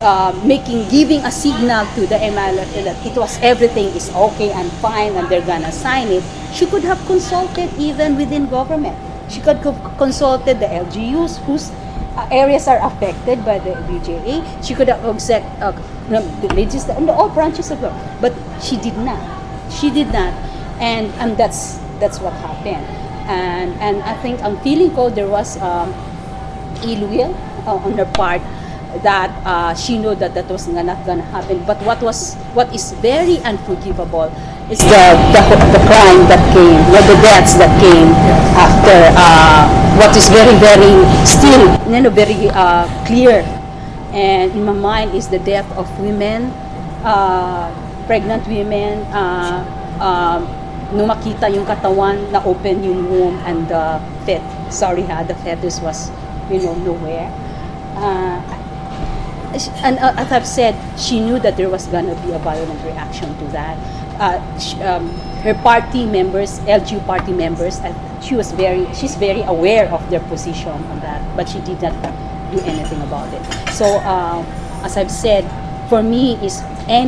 giving a signal to the MILF that everything is okay and fine and they're gonna sign it, she could have consulted even within government. She could have consulted the LGUs whose areas are affected by the BJA. She could have all branches of government, but she did not. She did not, and that's what happened. And I think on feeling ko there was ill will on her part, that she knew that was not gonna happen. But what is very unforgivable is the crime that came, the deaths that came after what is very still very clear and in my mind is the death of women, pregnant women, nung makita yung katawan na open yung womb and the fetus was nowhere. And as I've said, she knew that there was gonna be a violent reaction to that. Her party members, LGU party members, she's very aware of their position on that, but she did not do anything about it. So, as I've said, for me is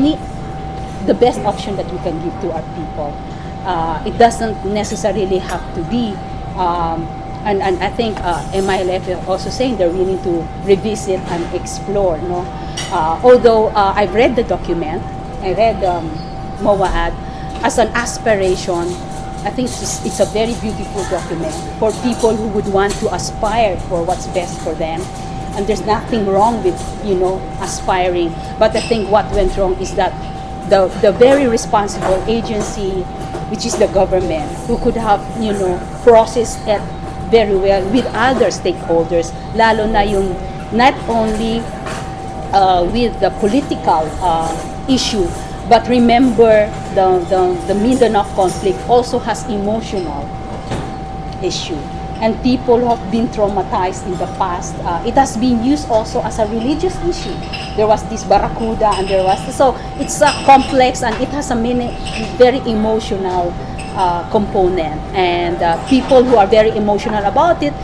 the best option that we can give to our people. It doesn't necessarily have to be. And I think MILF is also saying they're willing to revisit and explore. No, although I've read the document, I read MOAD as an aspiration. I think it's a very beautiful document for people who would want to aspire for what's best for them. And there's nothing wrong with aspiring. But I think what went wrong is that the very responsible agency, which is the government, who could have processed it very well with other stakeholders, lalo na yung not only with the political issue, but remember the Mindanao conflict also has emotional issue, and people who have been traumatized in the past. It has been used also as a religious issue. There was this Barracuda, and so it's a complex and it has a very emotional component, and people who are very emotional about it,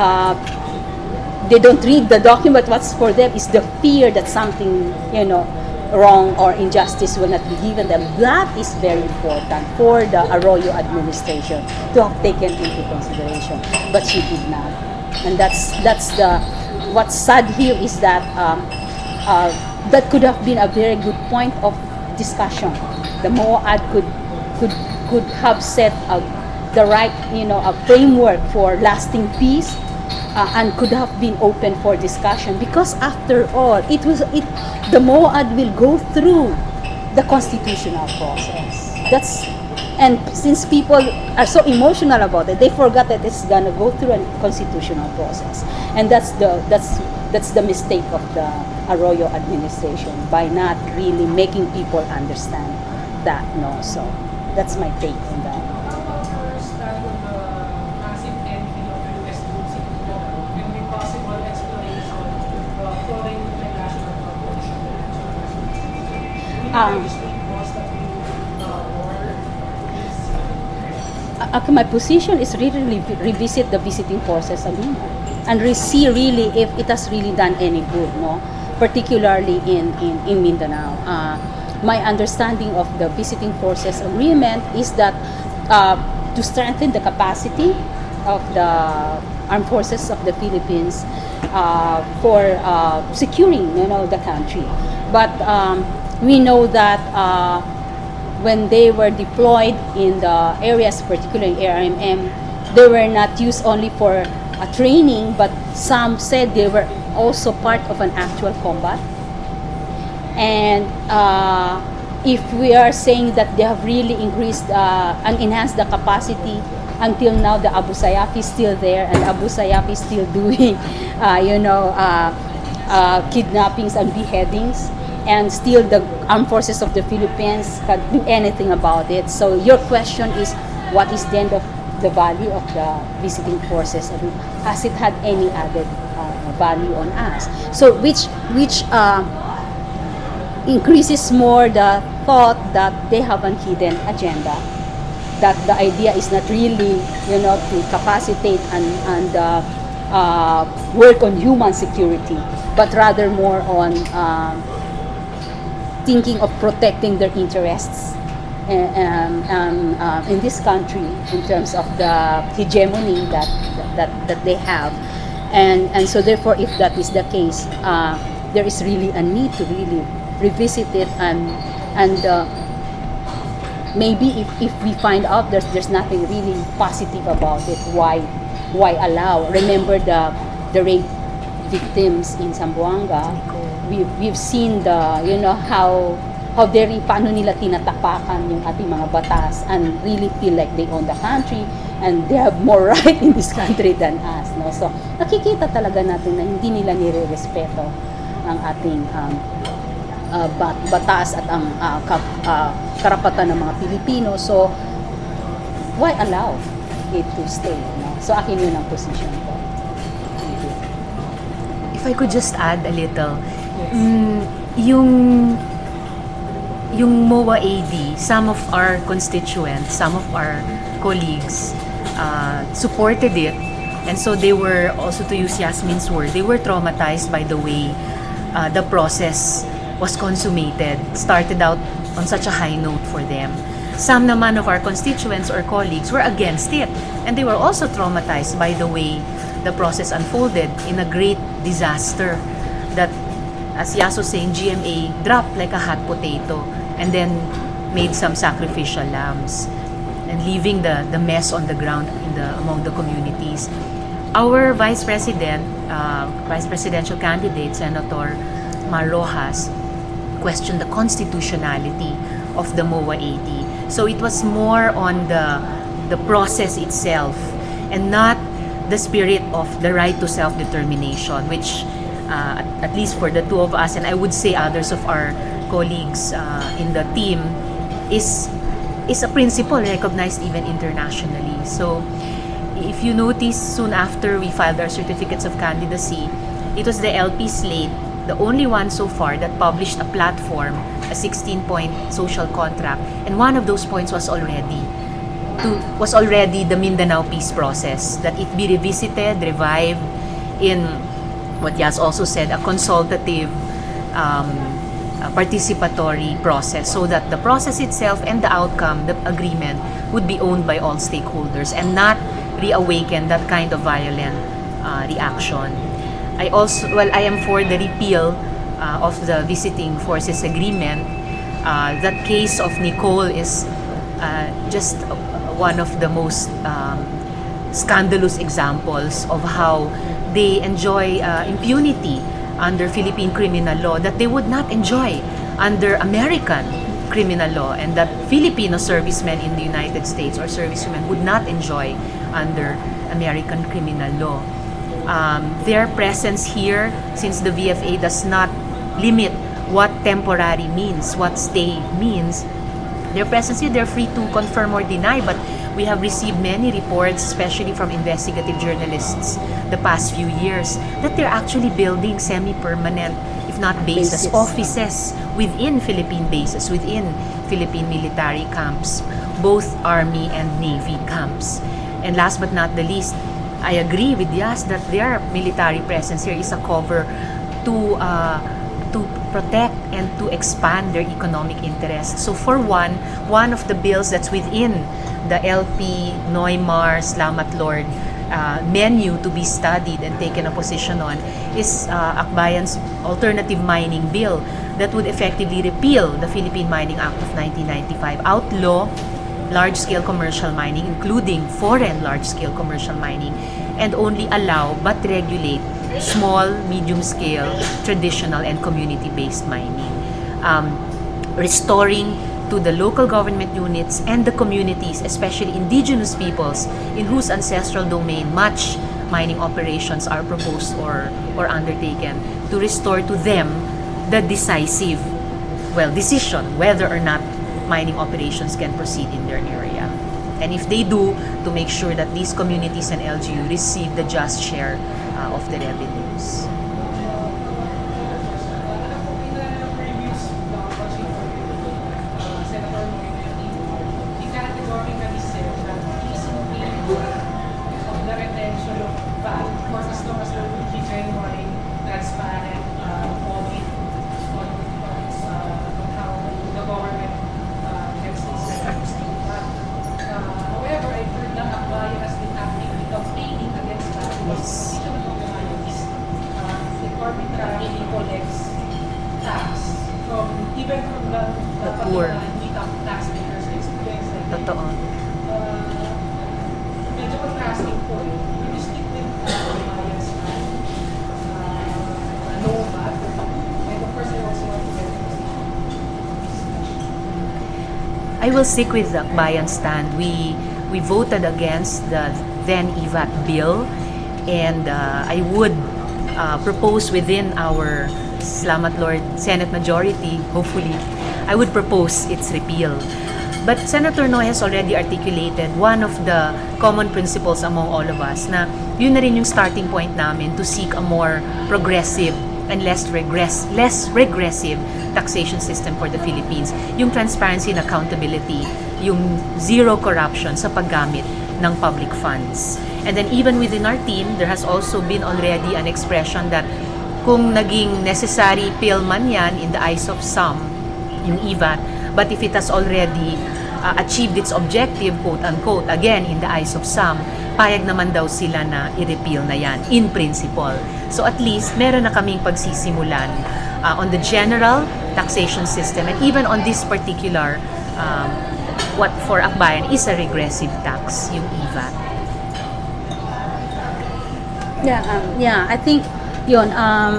they don't read the document. What's for them is the fear that something wrong or injustice will not be given them. That is very important for the Arroyo administration to have taken into consideration, but she did not. And that's what's sad here is that that could have been a very good point of discussion. The MOAD could have set the right, a framework for lasting peace, and could have been open for discussion. Because after all, the MOAD will go through the constitutional process. And since people are so emotional about it, they forgot that it's gonna go through a constitutional process, and that's the mistake of the Arroyo administration by not really making people understand that. So. That's my take on that. How about your stand on the massive ending of the US troops in Mindanao and the possible exploration of foreign international cooperation with the national my position is really revisit the visiting forces agreement and see really if it has really done any good, particularly in Mindanao. My understanding of the visiting forces agreement is that to strengthen the capacity of the armed forces of the Philippines for securing the country. But we know that when they were deployed in the areas, particularly ARMM, they were not used only for training, but some said they were also part of an actual combat. And if we are saying that they have really increased and enhanced the capacity, until now the Abu Sayyaf is still there, and Abu Sayyaf is still doing, kidnappings and beheadings, and still the armed forces of the Philippines can't do anything about it. So your question is, what is then the value of the visiting forces? Has it had any added value on us? So which increases more the thought that they have a hidden agenda, that the idea is not really, to capacitate and work on human security, but but rather more on thinking of protecting their interests in this country in terms of the hegemony that they have, and so therefore, if that is the case, there is really a need to really revisit it, and maybe if we find out there's nothing really positive about it, why allow? Remember the rape victims in Zamboanga. We've seen how paano nila tinatapakan yung ating mga batas and really feel like they own the country and they have more right in this country than us, no? So nakikita talaga natin na hindi nila nire-respeto ang ating batas at ang karapatan ng mga Pilipino. So why allow it to stay, no? So akin yun ang position ko. If I could just add a little, yung MOA AD, some of our constituents, some of our colleagues supported it, and so they were, also to use Yasmin's word, they were traumatized by the way the process was consummated, started out on such a high note for them. Some naman of our constituents or colleagues were against it, and they were also traumatized by the way the process unfolded in a great disaster that, as Yas was saying, GMA dropped like a hot potato and then made some sacrificial lambs and leaving the mess on the ground among the communities. Our vice presidential candidate, Senator Mar Rojas, questioned the constitutionality of the MOA AD. So it was more on the process itself and not the spirit of the right to self-determination, which at least for the two of us, and I would say others of our colleagues in the team, is a principle recognized even internationally. So if you notice, soon after we filed our certificates of candidacy, it was the LP slate, the only one so far that published a platform, a 16-point social contract, and one of those points was already the Mindanao peace process, that it be revisited, revived in what Yas also said, a consultative, participatory process, so that the process itself and the outcome, the agreement, would be owned by all stakeholders and not reawaken that kind of violent reaction. I am for the repeal of the visiting forces agreement. That case of Nicole is just one of the most scandalous examples of how they enjoy impunity under Philippine criminal law that they would not enjoy under American criminal law, and that Filipino servicemen in the United States or servicewomen would not enjoy under American criminal law. Their presence here, since the VFA does not limit what temporary means, what stay means, their presence here, they're free to confirm or deny, but we have received many reports, especially from investigative journalists the past few years, that they're actually building semi-permanent, if not bases, offices within Philippine bases, within Philippine military camps, both Army and Navy camps. And last but not the least, I agree with Yas that their military presence here is a cover to protect and to expand their economic interests. So for one of the bills that's within the LP Neumar Slamat Lord menu to be studied and taken a position on is Akbayan's alternative mining bill that would effectively repeal the Philippine Mining Act of 1995, outlaw large-scale commercial mining, including foreign large-scale commercial mining, and only allow but regulate small, medium-scale, traditional, and community-based mining. Restoring to the local government units and the communities, especially indigenous peoples, in whose ancestral domain much mining operations are proposed or undertaken, to restore to them the decisive, decision whether or not mining operations can proceed in their area. And if they do, to make sure that these communities and LGU receive the just share of the revenues. Transparent, arbitrarily collects tax even from the poor. hindi taxpayers, like students, like that. Totoo. Medyo contrasting po eh. When you stick with bias no VAT, and of course I also want to get the position. I will stick with the bayan stand. We voted against the then EVAT bill, and I would propose within our Salamat Lord Senate majority, hopefully, I would propose its repeal. But Senator Noy has already articulated one of the common principles among all of us na yun na rin yung starting point namin to seek a more progressive and less regressive taxation system for the Philippines. Yung transparency and accountability, yung zero corruption sa paggamit ng public funds. And then even within our team, there has also been already an expression that kung naging necessary pill man yan in the eyes of some, yung EVAT, but if it has already achieved its objective, quote-unquote, again, in the eyes of some, payag naman daw sila na i-repeal na yan, in principle. So at least, meron na kaming pagsisimulan on the general taxation system and even on this particular, what for Akbayan is a regressive tax, yung EVAT. Yeah, I think yun,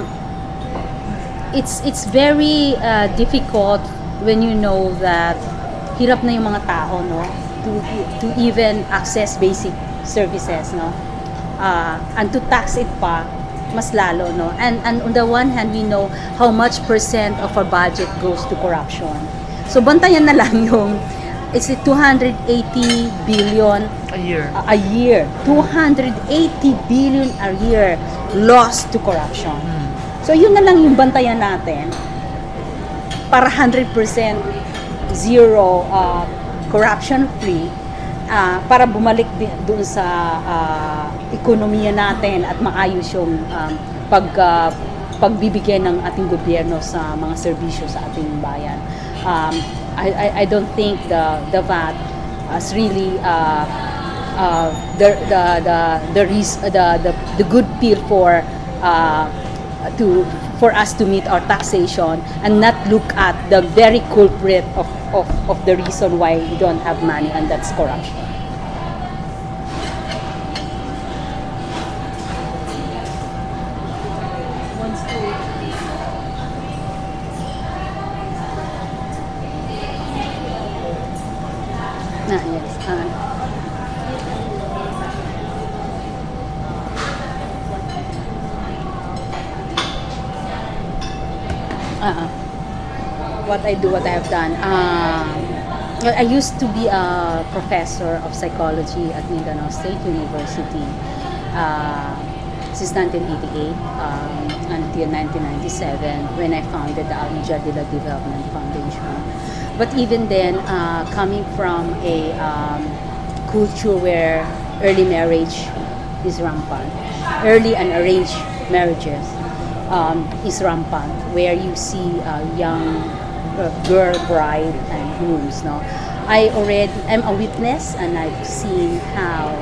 it's very difficult when you know that hirap na yung mga tao, no, to even access basic services, no, and to tax it pa mas lalo, no, and on the one hand we know how much percent of our budget goes to corruption. So bantayan na lang yung it's 280 billion A year. A year. 280 billion a year lost to corruption. So yun na lang yung bantayan natin para 100% zero corruption free para bumalik doon sa ekonomiya natin at maayos yung pagbibigay ng ating gobyerno sa mga serbisyo sa ating bayan. I don't think the VAT as really the good pill for us to meet our taxation and not look at the very culprit of the reason why we don't have money, and that's corruption. What I do, what I have done. I used to be a professor of psychology at Mindanao State University since 1988 until 1997 when I founded the Alma Jadila Development Foundation. But even then, coming from a culture where early marriage is rampant, early and arranged marriages is rampant, where you see young girl bride and grooms, no. I'm a witness, and I've seen how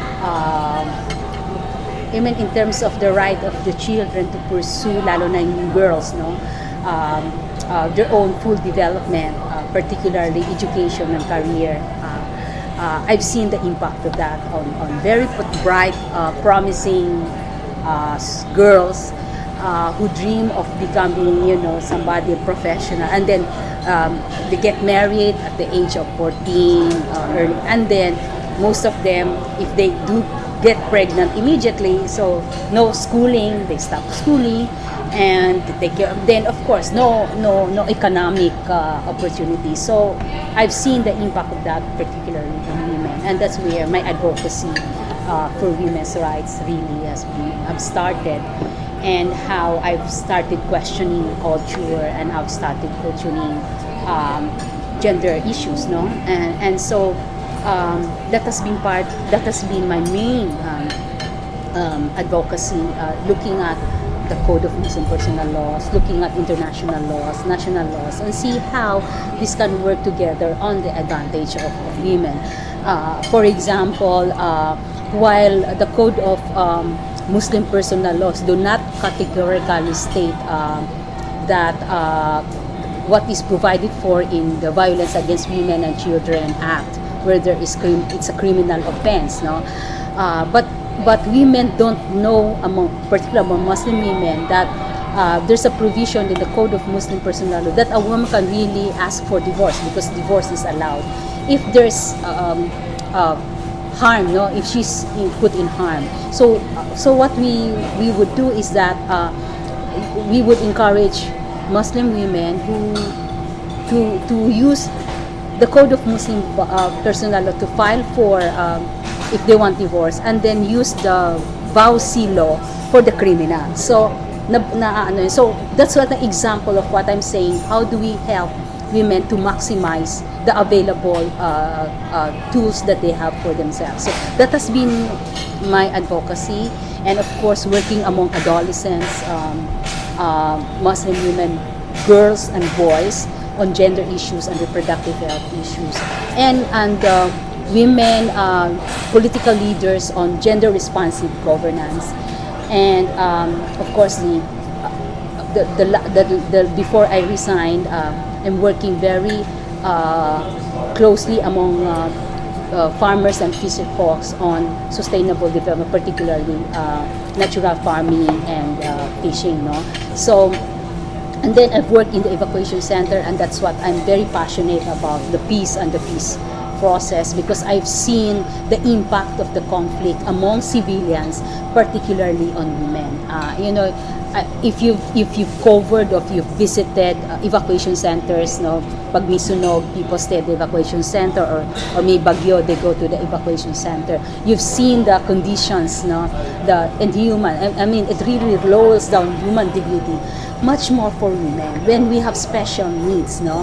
even in terms of the right of the children to pursue, lalo na yung girls, no, their own full development, particularly education and career. I've seen the impact of that on very bright, promising girls who dream of becoming, somebody professional, and then they get married at the age of 14, early, and then most of them, if they do get pregnant immediately, so no schooling, they stop schooling, and then of course no economic opportunities. So I've seen the impact of that, particularly in women, and that's where my advocacy for women's rights really have started, and how I've started questioning culture, and I've started questioning gender issues, no, and so that has been my main advocacy, looking at the Code of Muslim Personal Laws, looking at international laws, national laws, and see how this can work together on the advantage of women. For example, while the Code of Muslim personal laws do not categorically state that what is provided for in the Violence Against Women and Children Act, where there is it's a criminal offense, no. But women don't know, particularly among Muslim women, that there's a provision in the Code of Muslim Personal Law that a woman can really ask for divorce, because divorce is allowed if there's harm, no, if she's put in harm. So what we would do is that we would encourage Muslim women to use the Code of Muslim Personal Law to file for if they want divorce, and then use the VAUC law for the criminal. So so that's what an example of what I'm saying. How do we help women to maximize the available tools that they have for themselves? So that has been my advocacy, and of course working among adolescents, Muslim women, girls and boys, on gender issues and reproductive health issues, and women political leaders on gender responsive governance, and of course the before I resigned, I'm working very closely among farmers and fisher folks on sustainable development, particularly natural farming and fishing, no. So, and then I've worked in the evacuation center, and that's what I'm very passionate about, the peace and the peace process, because I've seen the impact of the conflict among civilians, particularly on women. If you've covered or if you've visited evacuation centers, no, pag may sunog, people stay at the evacuation center, or may bagyo, they go to the evacuation center. You've seen the conditions, no, the inhuman. I mean, it really lowers down human dignity, much more for women when we have special needs, no,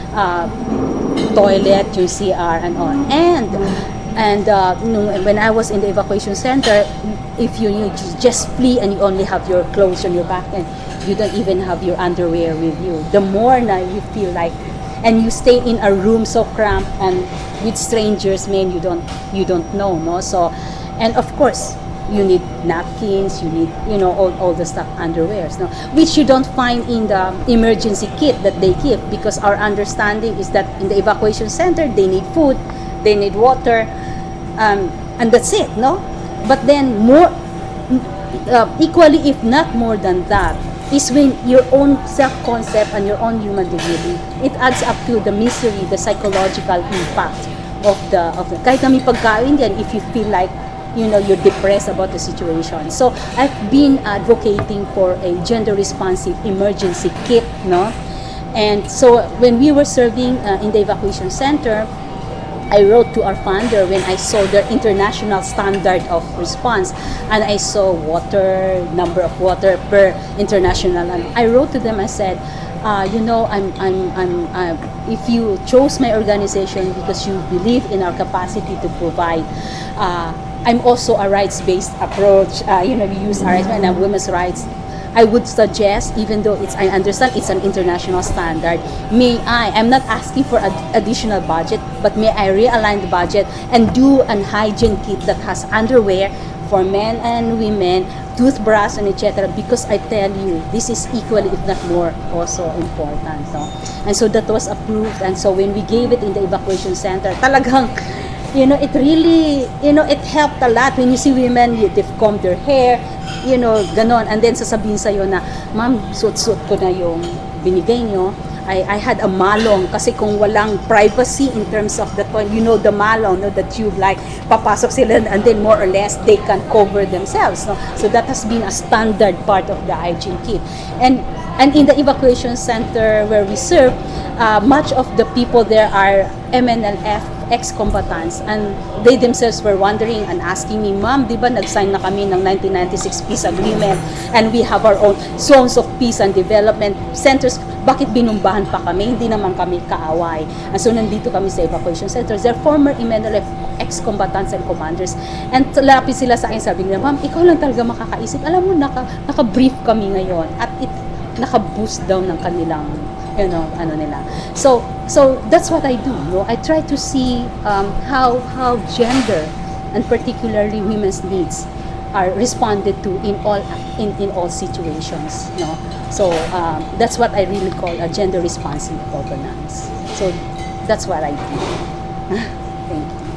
toilet, yung CR, and on. And when I was in the evacuation center, if you just flee and you only have your clothes on your back and you don't even have your underwear with you, the more na you feel like, and you stay in a room so cramped and with strangers, man, you don't know, no. So, and of course, you need napkins, you need, all the stuff, underwears, no, which you don't find in the emergency kit that they give, because our understanding is that in the evacuation center they need food, they need water, and that's it, no. But then more, equally, if not more than that, is when your own self-concept and your own human dignity, it adds up to the misery, the psychological impact of the kahit na may pagkain yan, if you feel like you're depressed about the situation. So I've been advocating for a gender responsive emergency kit, no. And so when we were serving in the evacuation center, I wrote to our founder when I saw their international standard of response, and I saw number of water per international, and I wrote to them. I said, if you chose my organization because you believe in our capacity to provide, I'm also a rights-based approach. We use rights and women's rights. I would suggest, even though I understand it's an international standard, I'm not asking for additional budget, but may I realign the budget and do an hygiene kit that has underwear for men and women, toothbrush, and etc. Because I tell you, this is equally, if not more, also important. No? And so that was approved. And so when we gave it in the evacuation center, talagang, it really, it helped a lot when you see women, they've combed their hair, ganon. And then sasabihin sa'yo na, ma'am, suot-suot ko na yung binigay nyo. I had a malong kasi kung walang privacy in terms of the toilet, the malong, no, that you like, papasok sila and then more or less they can cover themselves. No? So that has been a standard part of the hygiene kit. And in the evacuation center where we serve, much of the people there are MNLF ex-combatants, and they themselves were wondering and asking me, ma'am, di ba nag-sign na kami ng 1996 peace agreement and we have our own zones of peace and development centers, bakit binumbahan pa kami? Hindi naman kami kaaway. And so nandito kami sa evacuation centers. They're former MNLF ex-combatants and commanders, and lapit sila sa akin, sabi nila, ma'am, ikaw lang talaga makakaisip, alam mo, naka-brief kami ngayon at naka-boost down ng kanilang nila. So that's what I do. I try to see how gender and particularly women's needs are responded to in all situations, no? So that's what I really call a gender responsive governance. So that's what I do. Thank you.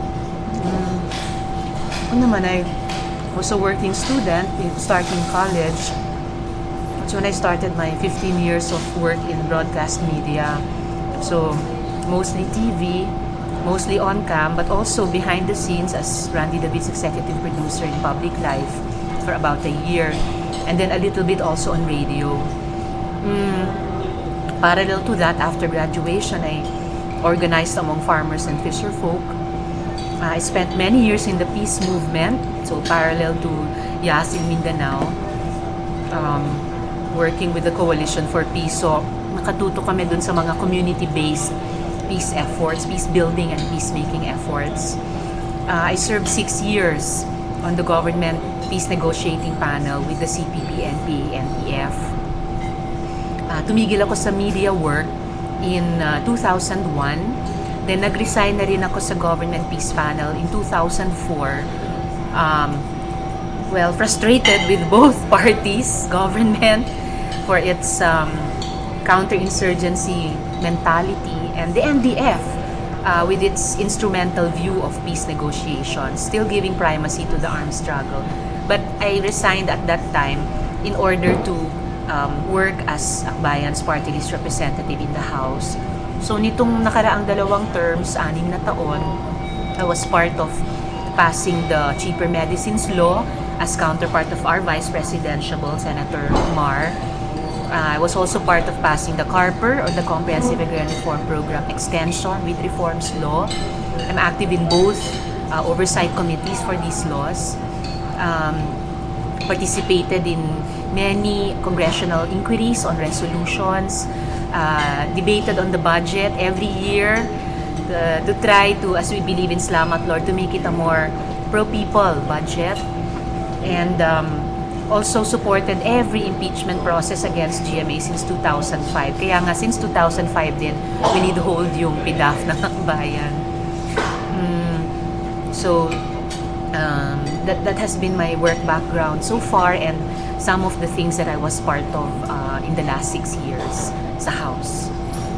Ano naman, I was a working student starting college. That's when I started my 15 years of work in broadcast media. So mostly TV, mostly on cam, but also behind the scenes as Randy David's executive producer in Public Life for about a year. And then a little bit also on radio. Parallel to that, after graduation, I organized among farmers and fisherfolk. I spent many years in the peace movement, so parallel to YAS in Mindanao, working with the Coalition for Peace. So nakatuto kami dun sa mga community-based peace efforts, peace building and peacemaking efforts. I served 6 years on the government peace negotiating panel with the CPP, NPA, NPF. Tumigil ako sa media work in 2001. Then nag-resign na rin ako sa government peace panel in 2004. Frustrated with both parties, government for its counterinsurgency mentality, and the NDF with its instrumental view of peace negotiations, still giving primacy to the armed struggle. But I resigned at that time in order to work as Akbayan's party list representative in the House. So nitong nakaraang 2 terms, 6 na taon, I was part of passing the Cheaper Medicines Law as counterpart of our Vice Presidential Senator Mar. I was also part of passing the CARPER, or the Comprehensive Agrarian Reform Program extension with reforms law. I'm active in both oversight committees for these laws. Participated in many congressional inquiries on resolutions, debated on the budget every year to try to, as we believe in Salamat Lord, to make it a more pro-people budget. And also supported every impeachment process against GMA since 2005. Kaya nga, since 2005 din, we need to hold yung PDAF ng Akbayan. So, that has been my work background so far, and some of the things that I was part of in the last 6 years sa House.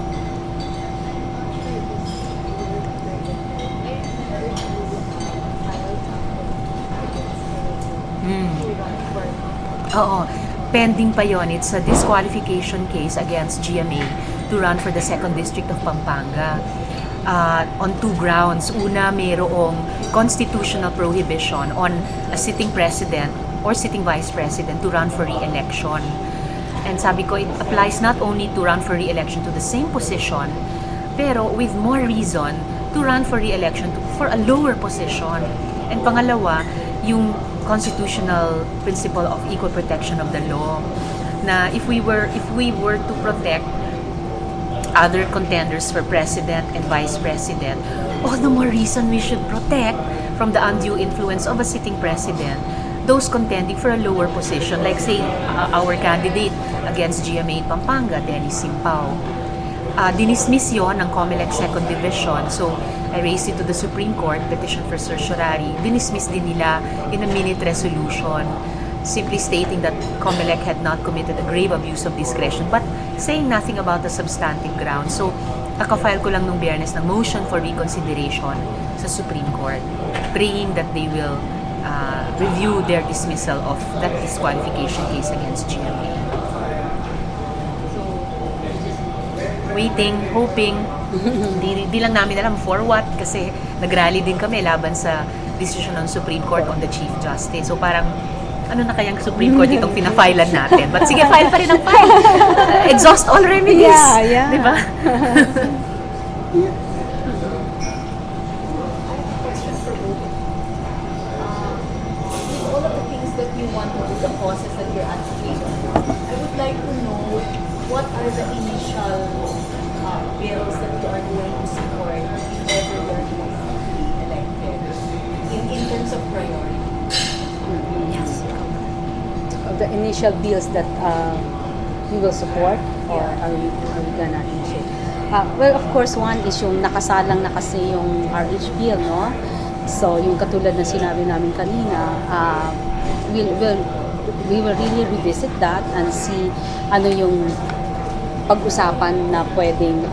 Oo, pending pa yon. It's a disqualification case against GMA to run for the 2nd District of Pampanga. On 2 grounds. Una, mayroong constitutional prohibition on a sitting president or sitting vice president to run for re-election. And sabi ko, it applies not only to run for re-election to the same position, pero with more reason to run for re-election for a lower position. And pangalawa, yung constitutional principle of equal protection of the law, na if we were to protect other contenders for president and vice president, all the more reason we should protect from the undue influence of a sitting president those contending for a lower position, like say our candidate against GMA Pampanga, Dennis Simpao. Dinismiss yun ng COMELEC 2nd Division, so I raised it to the Supreme Court, petition for certiorari. Dinismiss din nila in a minute resolution, simply stating that COMELEC had not committed a grave abuse of discretion, but saying nothing about the substantive grounds. So, kakafile ko lang nung Biyernes ng motion for reconsideration sa Supreme Court, praying that they will review their dismissal of that disqualification case against GMA. Waiting, hoping, di lang namin alam for what, kasi nag-rally din kami laban sa decision ng Supreme Court on the Chief Justice. So parang, ano na kayang Supreme Court itong pinafilan natin? But sige, file pa rin ang file. Exhaust all remedies. Yeah. Di ba? All of the things that you want to do, the causes that you're advocating for, I would like to know what are the initial bills that you are going to support if ever you're going to be elected in terms of priority? Yes. The initial bills that we will support, or are we gonna initiate? Well, of course, one is yung nakasalang na kasi yung RH bill, no? So, yung katulad na sinabi namin kanina, we will really revisit that and see ano yung pag-usapan na pwedeng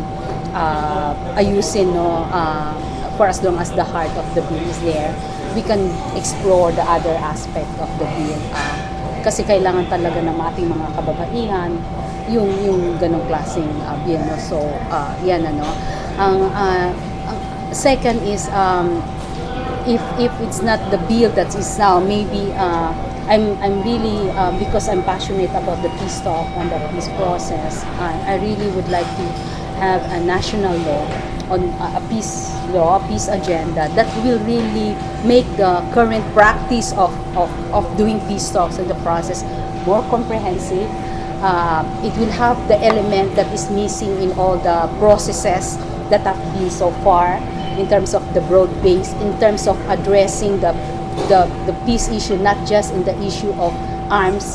ayusin, no, for as long as the heart of the bill is there. We can explore the other aspect of the bill. Kasi kailangan talaga ng ating mga kababaihan yung ganong klaseng bill, no? So, yan ano. Ang second is if it's not the bill that is now, maybe I'm really because I'm passionate about the peace talk and the peace process. I really would like to have a national law on a peace law, a peace agenda that will really make the current practice of doing peace talks and the process more comprehensive. It will have the element that is missing in all the processes that have been so far, in terms of the broad base, in terms of addressing the peace issue, not just in the issue of arms,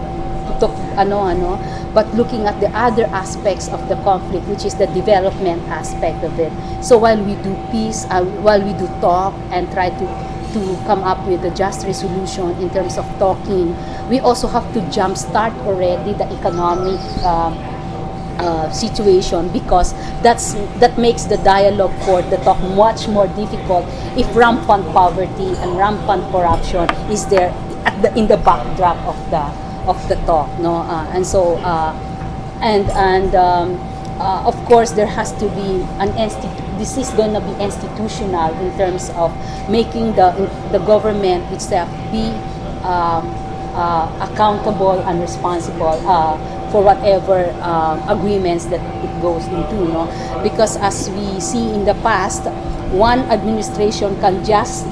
but looking at the other aspects of the conflict, which is the development aspect of it. So while we do peace, while we do talk and try to come up with a just resolution in terms of talking, we also have to jumpstart already the economic situation, because that makes the dialogue for the talk much more difficult if rampant poverty and rampant corruption is there in the backdrop of the talk, no? And so of course there has to be this is going to be institutional in terms of making the government itself be accountable and responsible for whatever agreements that it goes into, no? Because as we see in the past, one administration can just,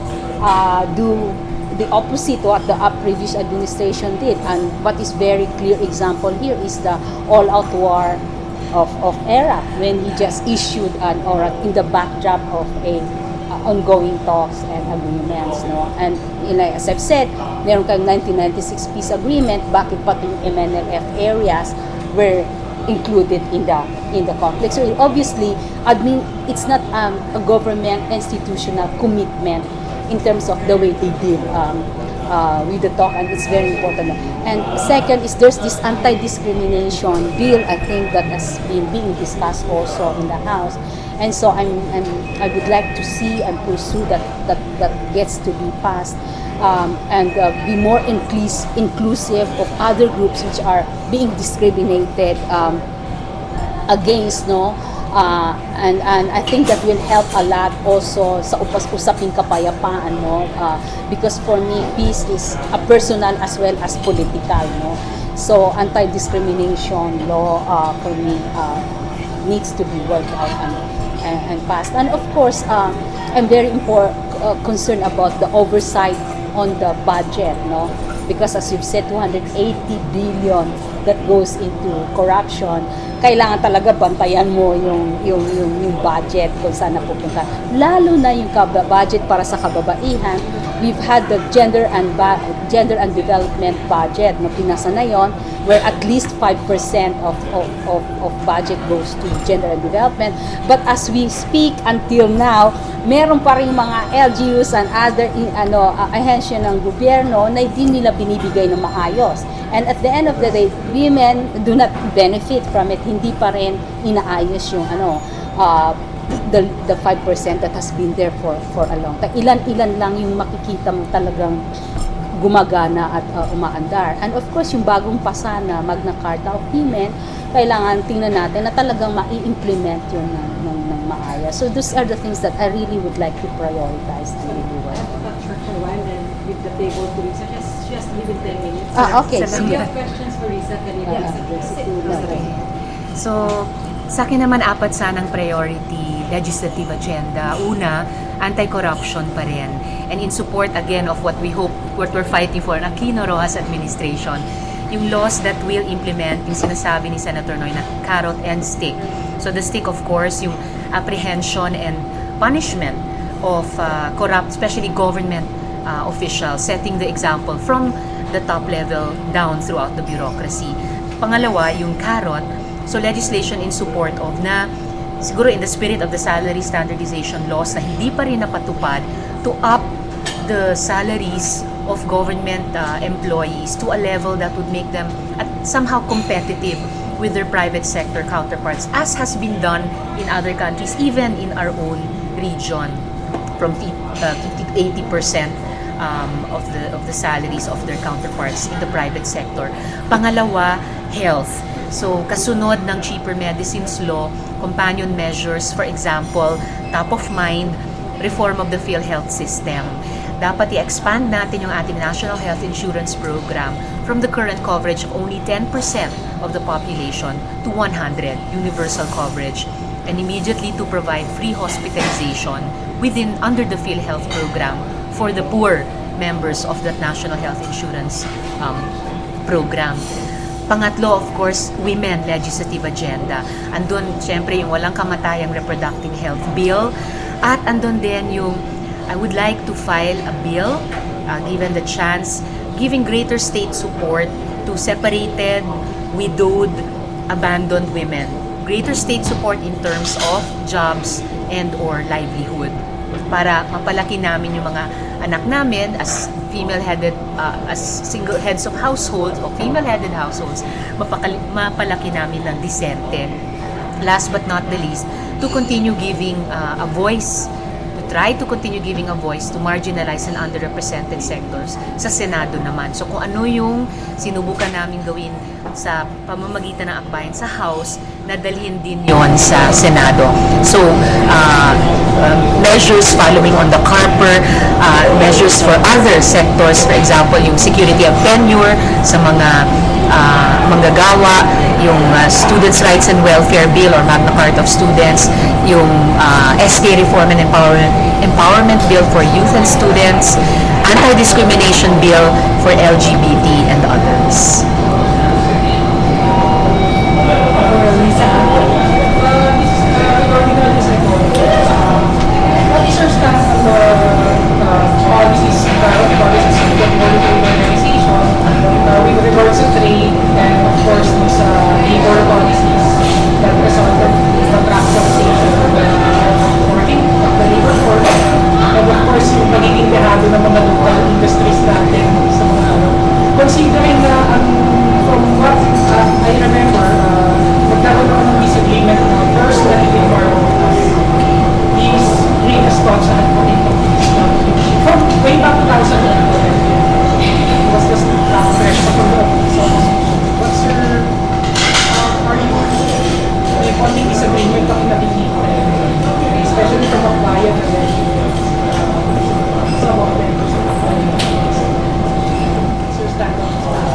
do the opposite what the previous administration did. And what is very clear example here is the all-out war of Iraq, when he just issued or in the backdrop of a ongoing talks and agreements, no? And as I've said, meron kang 1996 peace agreement, bakit pati yung MNLF areas were included in the conflict. So obviously, it's not a government institutional commitment in terms of the way they deal with the talk, and it's very important. And second is there's this anti-discrimination bill, I think, that has been being discussed also in the House. And so I would like to see and pursue that gets to be passed, and be more inclusive of other groups which are being discriminated against, no? And I think that will help a lot also sa usaping kapayapaan, no? Because for me, peace is a personal as well as political, no? So anti-discrimination law for me needs to be worked out and passed. And of course, I'm very concerned about the oversight on the budget, no? Because as you've said, 280 billion that goes into corruption. Kailangan talaga bantayan mo yung budget kung saan napupunta. Lalo na yung budget para sa kababaihan. We've had the gender and development budget, no, pinasa na yon, where at least 5% of budget goes to gender and development. But as we speak until now, meron pa rin mga LGUs and other ahensya ng gobyerno na hindi nila binibigay na maayos. And at the end of the day, women do not benefit from it. Hindi pa rin inaayos yung the 5% that has been there for a long time. Ilan lang yung makikita mo talagang gumagana at umaandar. And of course, yung bagong pasa na Magna Carta of Women, kailangan tingnan natin na talagang mai-implement yun ng maayos. So those are the things that I really would like to prioritize and really work. For a while and with the table to Risa, just leave it 10 minutes. Okay. So you have questions for Risa? Can you So, sa akin naman, 4 sanang priority legislative agenda. Una, anti-corruption pa rin. And in support again of what we're fighting for, na Aquino Rojas administration, yung laws that will implement yung sinasabi ni Senator Noy na carrot and stick. So the stick, of course, yung apprehension and punishment of corrupt, especially government officials, setting the example from the top level down throughout the bureaucracy. Pangalawa, yung carrot, so legislation in support of na siguro in the spirit of the salary standardization laws na hindi pa rin napatupad, to up the salaries of government employees to a level that would make them somehow competitive with their private sector counterparts, as has been done in other countries, even in our own region, from 50 to 80% of the salaries of their counterparts in the private sector. Pangalawa, health. So, kasunod ng cheaper medicines law, companion measures, for example, top of mind, reform of the PhilHealth system. Dapat i-expand natin yung ating National Health Insurance Program from the current coverage of only 10% of the population to 100, universal coverage, and immediately to provide free hospitalization under the PhilHealth program for the poor members of that National Health Insurance program. Pangatlo, of course, women legislative agenda. Andun, syempre, yung walang kamatayang reproductive health bill. At andun din yung, I would like to file a bill, given the chance, giving greater state support to separated, widowed, abandoned women. Greater state support in terms of jobs and or livelihood. Para mapalaki namin yung mga anak namin as female-headed, as single heads of households o female-headed households, mapalaki namin ng disente. Last but not the least, to continue giving a voice, to try to continue giving a voice to marginalized and underrepresented sectors sa Senado naman. So kung ano yung sinubukan namin gawin sa pamamagitan ng akbayan sa House, nadalhin din yon sa Senado. So, measures following on the Carper, measures for other sectors, for example, yung security of tenure sa mga manggagawa, yung Students' Rights and Welfare Bill or Magna Carta of Students, yung SK Reform and Empowerment Bill for Youth and Students, Anti-Discrimination Bill for LGBT and others. What is your stance on the policies, private policies of the monitoring organization with regards to trade and of course these labor policies that resulted in the fractionalization of the labor force and of course yung pagiging behado ng mga local industries natin sa mga considering from what I remember, nagkaroon ako ng disagreement na personally with Marco these greatest thoughts I had put into this from way back 2011. It was just fresh sa pag-up. So, what's your may konting disagreement kami nabigito, especially from Akbayan and then some of them. What's your stand on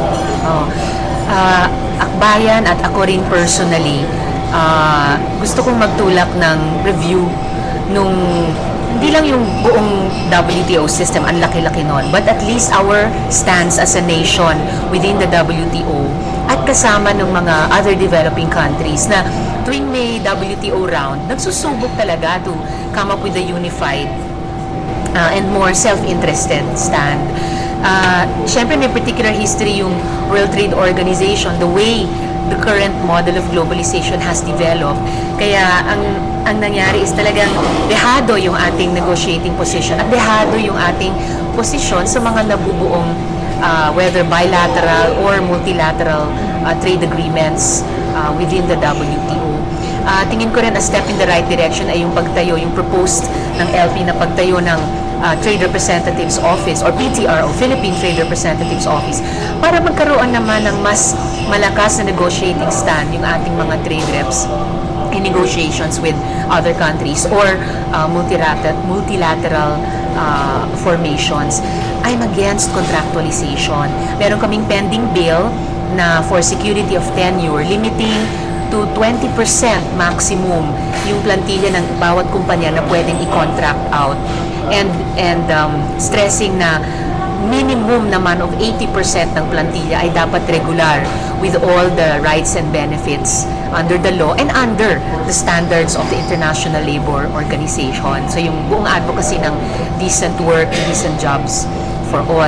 this? Akbayan at ako rin personally, gusto kong magtulak ng review nung hindi lang yung buong WTO system, ang laki-laki nun, but at least our stance as a nation within the WTO at kasama ng mga other developing countries na tuwing may WTO round, nagsusubok talaga to come up with a unified and more self-interested stand. Siyempre may particular history yung World Trade Organization, the way the current model of globalization has developed. Kaya ang nangyari is talagang dehado yung ating negotiating position at dehado yung ating posisyon sa mga nabubuong whether bilateral or multilateral trade agreements within the WTO. Tingin ko rin a step in the right direction ay yung pagtayo, yung proposed ng LP na pagtayo ng Trade Representatives Office or PTR o Philippine Trade Representatives Office para magkaroon naman ng mas malakas na negotiating stand yung ating mga trade reps in negotiations with other countries or multilateral formations. I'm against contractualization. Meron kaming pending bill na for security of tenure limiting to 20% maximum yung plantilla ng bawat kumpanya na pwedeng i-contract out and stressing na minimum naman of 80% ng plantilla ay dapat regular with all the rights and benefits under the law and under the standards of the International Labor Organization. So yung buong advocacy ng decent work, decent jobs for all.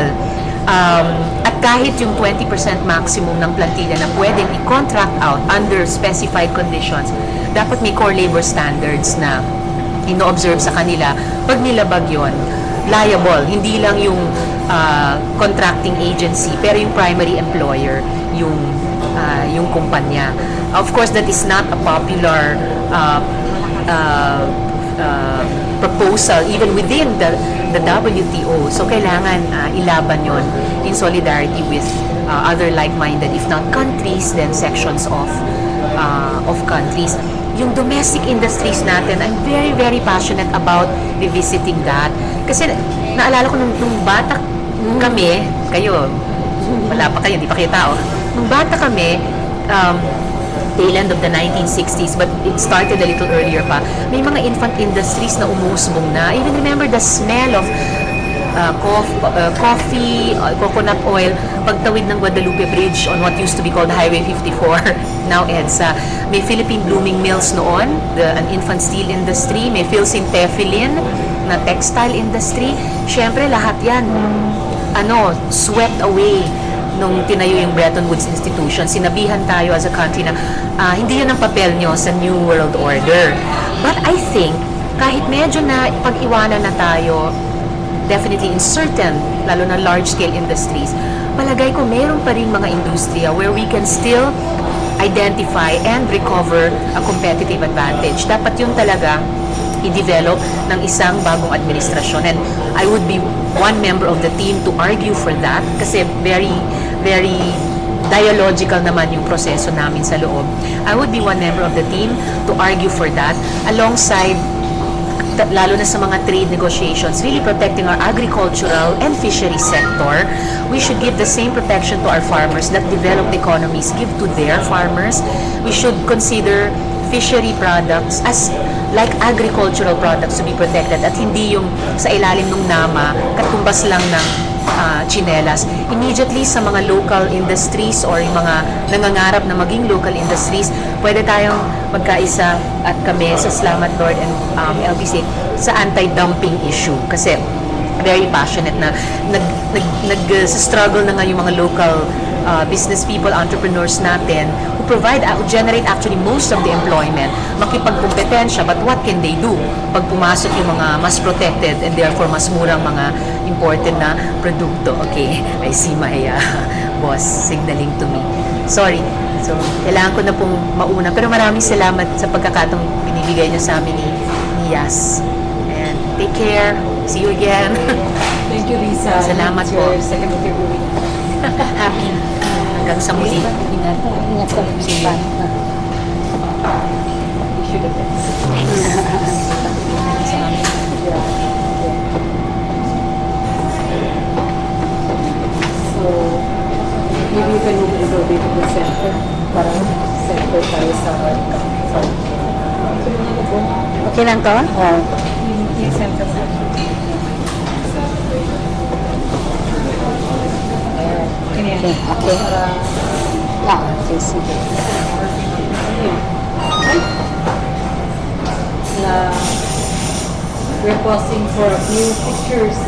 At kahit yung 20% maximum ng plantilla na pwedeng i-contract out under specified conditions, dapat may core labor standards na ino-observe sa kanila. Pag nilabag yun, liable. Hindi lang yung contracting agency, pero yung primary employer yung kumpanya. Of course, that is not a popular proposal even within the WTO. So kailangan ilaban yon in solidarity with other like-minded, if not countries, then sections of countries. Yung domestic industries natin, I'm very, very passionate about revisiting that. Kasi naalala ko nung bata kami, kayo, wala pa kayo, hindi pa kayo tao. Nung bata kami, tail end of the 1960s, but it started a little earlier pa, may mga infant industries na umusbong na. I even remember the smell of coffee, coconut oil, pagtawid ng Guadalupe Bridge on what used to be called Highway 54, now EDSA. May Philippine Blooming Mills noon, an infant steel industry, may Philsin Tefilin na textile industry. Siyempre, lahat yan, swept away nung tinayo yung Bretton Woods Institution. Sinabihan tayo as a country na hindi yun ang papel nyo sa New World Order. But I think, kahit medyo na pag-iwanan na tayo, definitely in certain, lalo na large-scale industries, palagay ko meron pa rin mga industriya where we can still identify and recover a competitive advantage. Dapat yun talaga i-develop ng isang bagong administrasyon. And I would be one member of the team to argue for that kasi very, very dialogical naman yung proseso namin sa loob. I would be one member of the team to argue for that alongside lalo na sa mga trade negotiations, really protecting our agricultural and fishery sector. We should give the same protection to our farmers that developed economies give to their farmers. We should consider fishery products as like agricultural products to be protected at hindi yung sa ilalim ng nama, katumbas lang ng chinelas. Immediately sa mga local industries or yung mga nangangarap na maging local industries, pwede tayong magkaisa at kami sa Salamat Lord and LBC sa anti-dumping issue kasi very passionate na nag-struggle na nga yung mga local business people, entrepreneurs natin who generate actually most of the employment, makipagkompetensya, but what can they do pag pumasok yung mga mas protected and therefore mas murang mga imported na produkto? Okay, I see my boss signaling to me. Sorry. So, kailangan ko na pong mauna. Pero maraming salamat sa pagkakataong binibigay niyo sa amin ni Yas. And take care. See you again. Thank you, Lisa. Salamat po. Second interview. Happy. Hanggang sa muli. Ingat ka. See you. Issue the best. So, maybe you can move a little bit to the center para center tayo sa Okay lang to? yung center mo. Okay. Okay. Sige. Na we're pausing for a few pictures.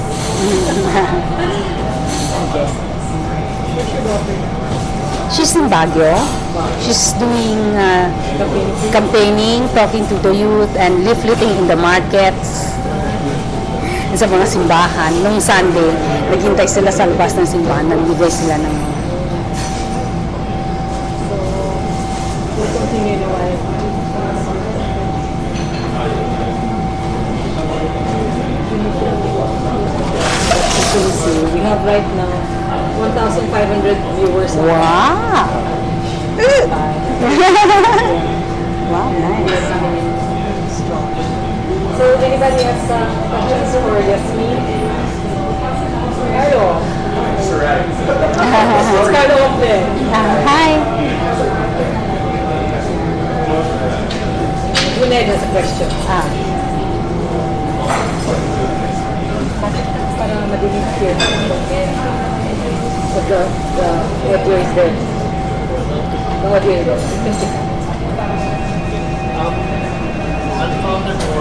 She's in Baguio. She's doing campaigning, talking to the youth, and leafleting in the markets. Sa mga simbahan. Nung Sunday, naghintay sila sa labas ng simbahan, nagbigay sila ng We'll continue in a while. We have right now 1,500 viewers. wow! Wow, nice. So, anybody has questions for Yasmin? Carlo. It's Carlo Ople. Hi! Junaid has a question. Para madinig here. But the audio is there. The audio is there. You can take it. Unfounded or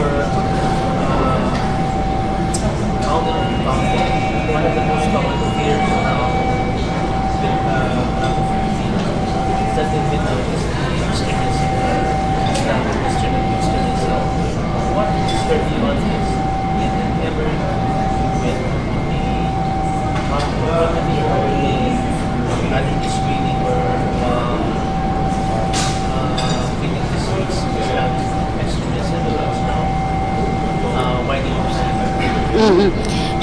founded or founded. One of the most common fears that in Vietnam is Christian Islam. What is your view on this? Did it ever with the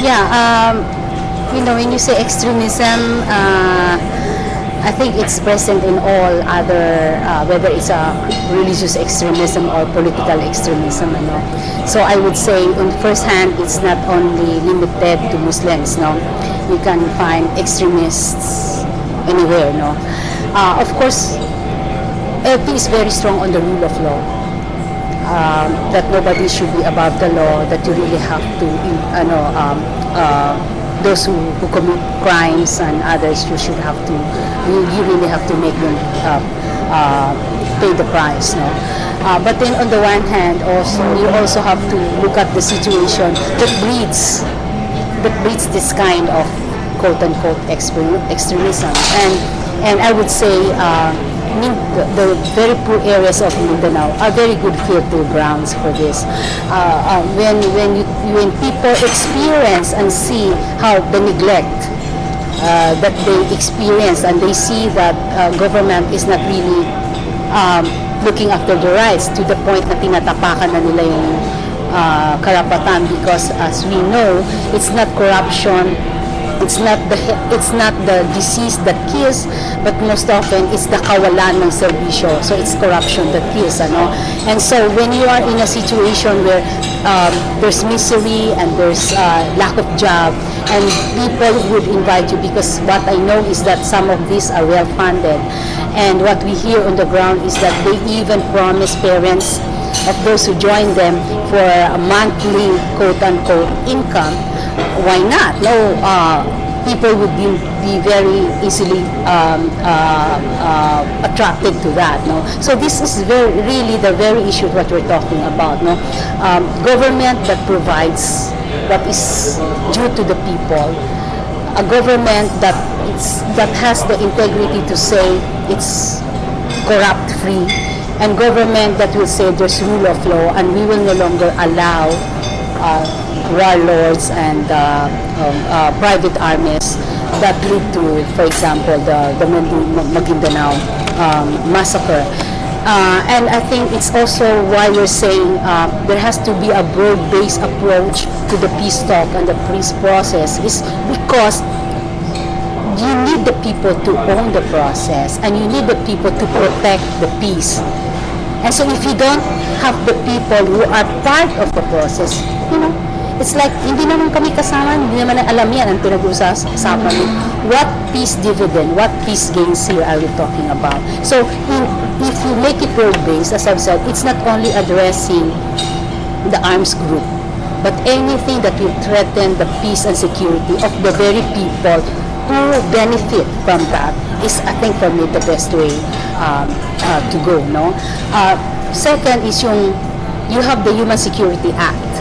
Yeah, when you say extremism, I think it's present in all other, whether it's a religious extremism or political extremism. So I would say, on first hand, it's not only limited to Muslims. No, you can find extremists anywhere. No, of course, LP is very strong on the rule of law. That nobody should be above the law. That you really have to, those who commit crimes and others, you really have to make them pay the price. No? But then on the one hand, you also have to look at the situation that breeds this kind of quote-unquote extremism. And I would say the very poor areas of Mindanao are very good fertile grounds for this. When people experience and see how the neglect that they experience, and they see that government is not really looking after the rights, to the point na tinatapakan na nila yung karapatan, because as we know, it's not corruption. It's not the disease that kills, but most often it's the kawalan ng serbisyo. So it's corruption that kills, And so when you are in a situation where there's misery and there's lack of job, and people would invite you, because what I know is that some of these are well funded, and what we hear on the ground is that they even promise parents of those who join them for a monthly quote-unquote income. Why not? No, people would be very easily attracted to that. No, so this is really the very issue what we're talking about. No, government that provides what is due to the people, a government that has the integrity to say it's corrupt free, and government that will say there's rule of law, and we will no longer allow warlords and private armies that lead to, for example, the Maguindanao massacre. And I think it's also why we're saying there has to be a broad-based approach to the peace talk and the peace process, is because you need the people to own the process, and you need the people to protect the peace. And so if you don't have the people who are part of the process, it's like, hindi naman kami kasama, hindi naman alam yan ang pinag-uusapan. What peace dividend, what peace gains here are we talking about? So if you make it broad-based, as I've said, it's not only addressing the arms group, but anything that will threaten the peace and security of the very people who benefit from that is, I think, for me, the best way to go. No. Second is you have the Human Security Act.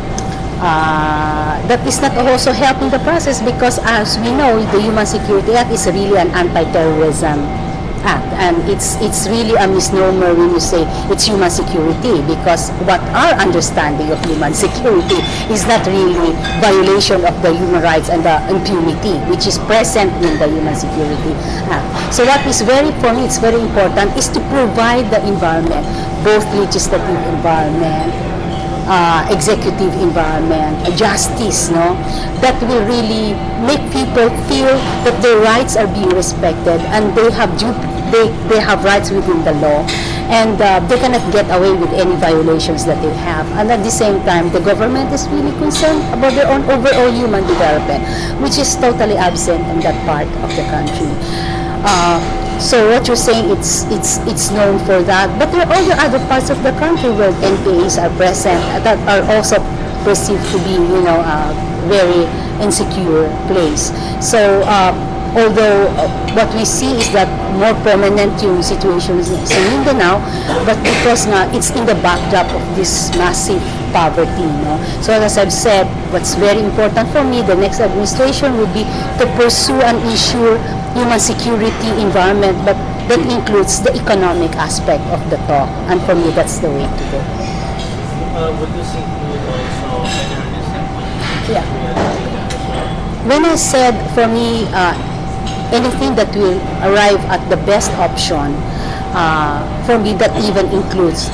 That is not also helping the process, because as we know, the Human Security Act is really an anti-terrorism act, and it's really a misnomer when you say it's human security, because what our understanding of human security is not really violation of the human rights and the impunity which is present in the Human Security Act. So what is for me, it's very important, is to provide the environment, both legislative environment, executive environment, justice, that will really make people feel that their rights are being respected, and they have rights within the law, and they cannot get away with any violations that they have. And at the same time, the government is really concerned about their own overall human development, which is totally absent in that part of the country. So what you're saying, it's known for that, but there are other parts of the country where NPAs are present that are also perceived to be, a very insecure place. So although what we see is that more prominent yung situations in Mindanao, but because it's in the backdrop of this massive poverty. So as I've said, what's very important for me, the next administration would be to pursue and ensure human security environment, but that includes the economic aspect of the talk, and for me that's the way to go. Would this include also federalism? Yeah. When I said, for me, anything that will arrive at the best option, for me that even includes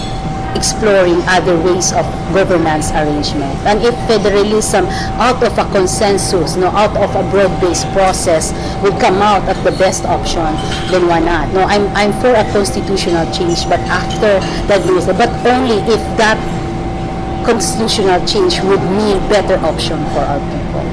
exploring other ways of governance arrangement. And if federalism, out of a consensus, no, out of a broad-based process, would come out as the best option, then why not? No, I'm for a constitutional change, but after that, but only if that constitutional change would mean better option for our people.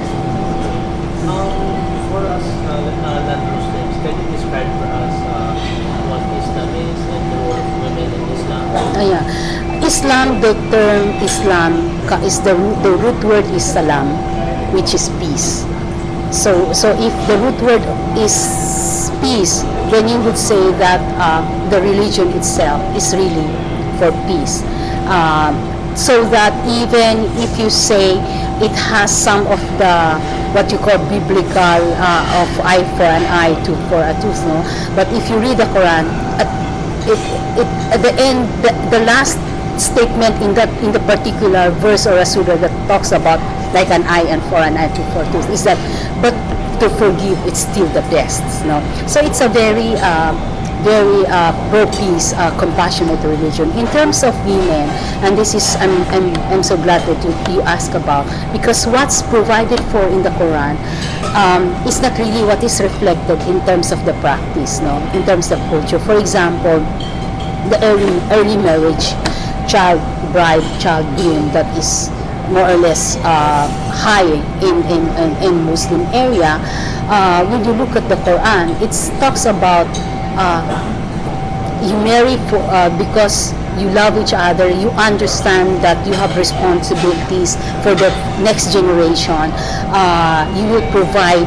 For us, non-Muslims, can you describe for us what Islam is and the role of women in Islam? Yeah. Islam, the term Islam is the root word is salam, which is peace. So if the root word is peace, then you would say that the religion itself is really for peace. So that even if you say it has some of the what you call biblical of eye for an eye, tooth for a tooth, no? But if you read the Quran, at the end, the last statement in the particular verse or a surah that talks about like an eye and for an eye, tooth for a tooth, is that but to forgive, it's still the best, no? So it's a very pro-peace, compassionate religion. In terms of women, and this is, I'm so glad that you ask about, because what's provided for in the Quran is not really what is reflected in terms of the practice, no? In terms of culture. For example, the early marriage, child bride, child groom, that is more or less high in Muslim area. When you look at the Quran, it talks about you marry because you love each other, you understand that you have responsibilities for the next generation, you will provide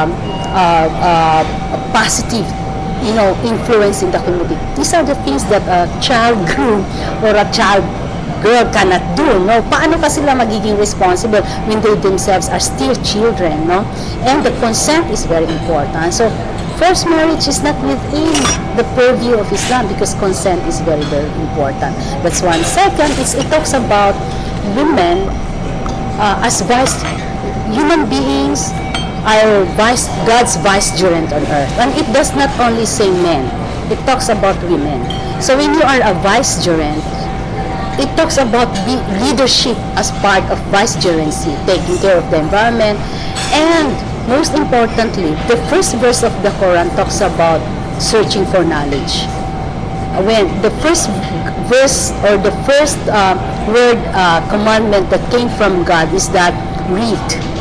a positive influence in the community. These are the things that a child groom or a child girl cannot do, no? Paano pa sila magiging responsible when they themselves are still children, no? And the consent is very important. So first marriage is not within the purview of Islam because consent is very, very important. That's one. Second, it talks about women as human beings are God's vicegerent on earth. And it does not only say men. It talks about women. So when you are a vicegerent, it talks about leadership as part of vicegerency, taking care of the environment, and most importantly, the first verse of the Quran talks about searching for knowledge. When the first verse or the first word commandment that came from God is that read.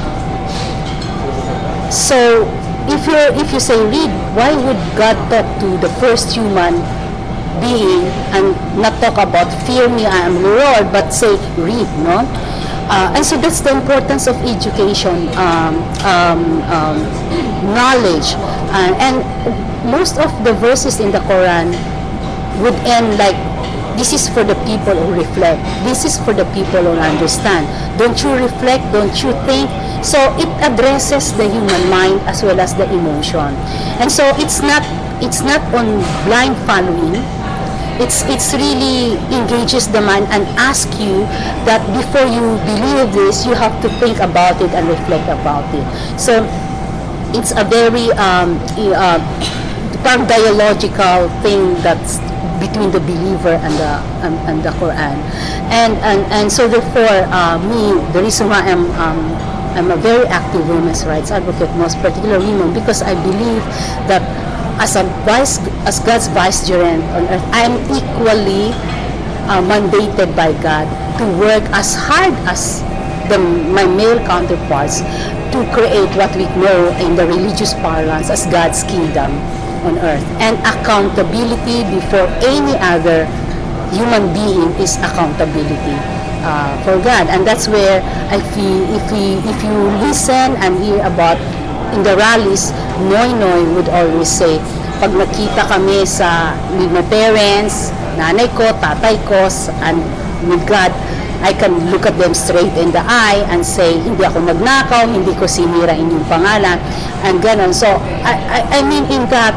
So if you say read, why would God talk to the first human being and not talk about fear me, I am the Lord, but say read, no? And so that's the importance of education, knowledge, and most of the verses in the Quran would end like, this is for the people who reflect, this is for the people who understand. Don't you reflect, don't you think? So it addresses the human mind as well as the emotion. And so it's not on blind following. It's really engages the mind and ask you that before you believe this, you have to think about it and reflect about it. So it's a very dialogical thing that's between the believer and the Quran, and so therefore the reason why I'm a very active women's rights advocate, most particularly women, because I believe that as God's vicegerent on earth, I am equally mandated by God to work as hard as my male counterparts to create what we know in the religious parlance as God's kingdom on earth. And accountability before any other human being is accountability for God. And that's where I feel if you listen and hear about in the rallies, Noy would always say, pag nakita kami with my parents, nanay ko, tatay ko, and with God, I can look at them straight in the eye and say, hindi ako nagnakaw, hindi ko sinira inyong pangalan, and ganon. So, I mean in that,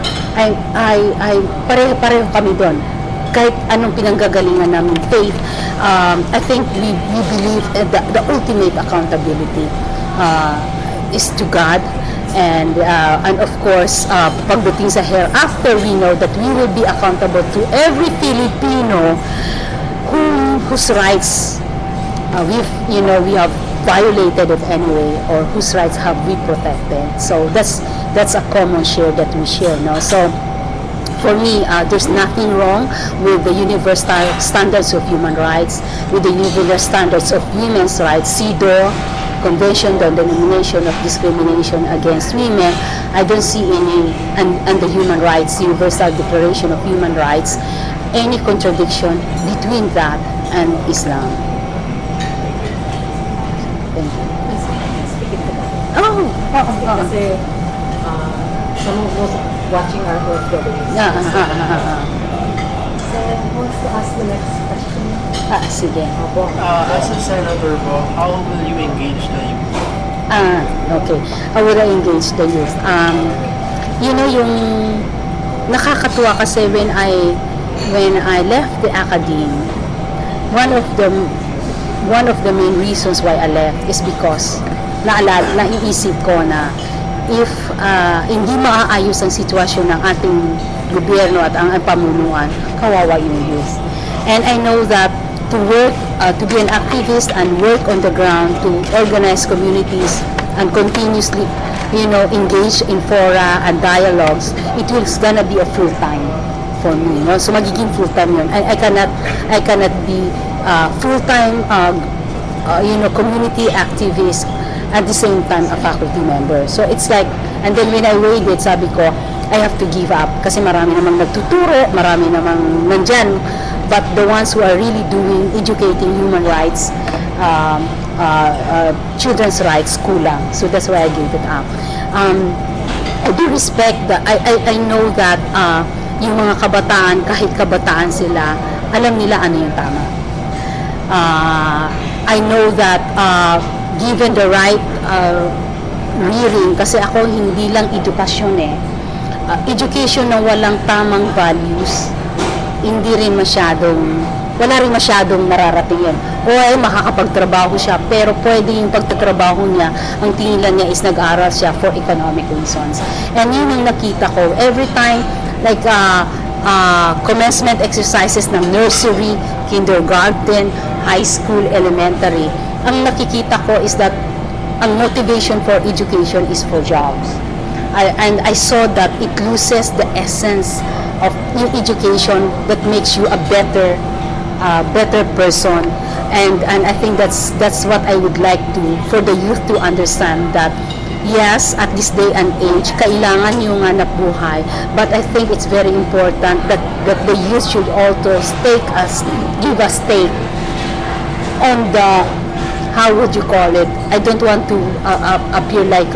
pareho kami doon. Kahit anong pinanggagalingan namin faith, I think we believe the ultimate accountability is to God. And of course, pagdating sa hereafter, we know that we will be accountable to every Filipino who whose rights we have violated it anyway, or whose rights have we protected. So that's a common share that we share, no? So for me, there's nothing wrong with the universal standards of human rights, with the universal standards of women's rights, CEDAW, Convention on the Elimination of Discrimination Against Women. I don't see any, and the Human Rights, Universal Declaration of Human Rights, any contradiction between that and Islam. Thank you. Kasi some of us watching our work videos. So, who wants to ask the next question? Sige. As a senator po, how will you engage the youth? Okay. How will I engage the youth? Yung nakakatuwa kasi when I left the academe, one of the main reasons why I left is because naiisip ko na if hindi maaayos ang sitwasyon ng ating gobyerno at ang pamunuan, kawawa yung youth. And I know that to work, to be an activist and work on the ground, to organize communities and continuously, engage in fora and dialogues, it will gonna be a full time for me. No? So magiging full time yun. I cannot be full time, community activist at the same time a faculty member. So it's like, and then when I weighed it, sabi ko, I have to give up kasi marami namang nagtuturo, marami namang nandyan, but the ones who are really doing, educating human rights, children's rights, kulang. So that's why I gave it up. I do respect that, I know that yung mga kabataan, kahit kabataan sila, alam nila ano yung tama. I know that given the right rearing, kasi ako hindi lang edukasyon education na walang tamang values, wala rin masyadong mararating yun. O makakapagtrabaho siya, pero pwede yung pagtatrabaho niya, ang tingin niya is nag-aral siya for economic reasons. And yun yung nakita ko. Every time, like commencement exercises ng nursery, kindergarten, high school, elementary, ang nakikita ko is that ang motivation for education is for jobs. And I saw that it loses the essence of education that makes you a better person, and I think that's what I would like for the youth to understand, that yes, at this day and age kailangan yung hanap buhay, but I think it's very important that the youth should also give a stake on the, how would you call it, I don't want to appear like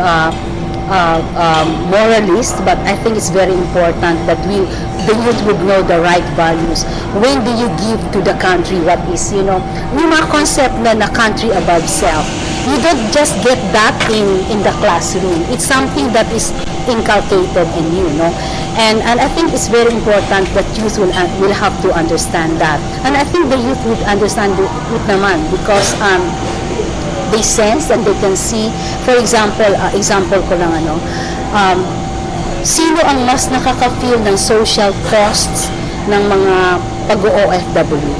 moralist, but I think it's very important that the youth would know the right values. When do you give to the country what is, yung mga concept na country above self, you don't just get that in the classroom. It's something that is inculcated in you, and I think it's very important that youth will have to understand that, and I think the youth would understand it naman, because they sense and they can see. For example, ko lang sino ang mas nakaka-feel ng social costs ng mga pag-OFW?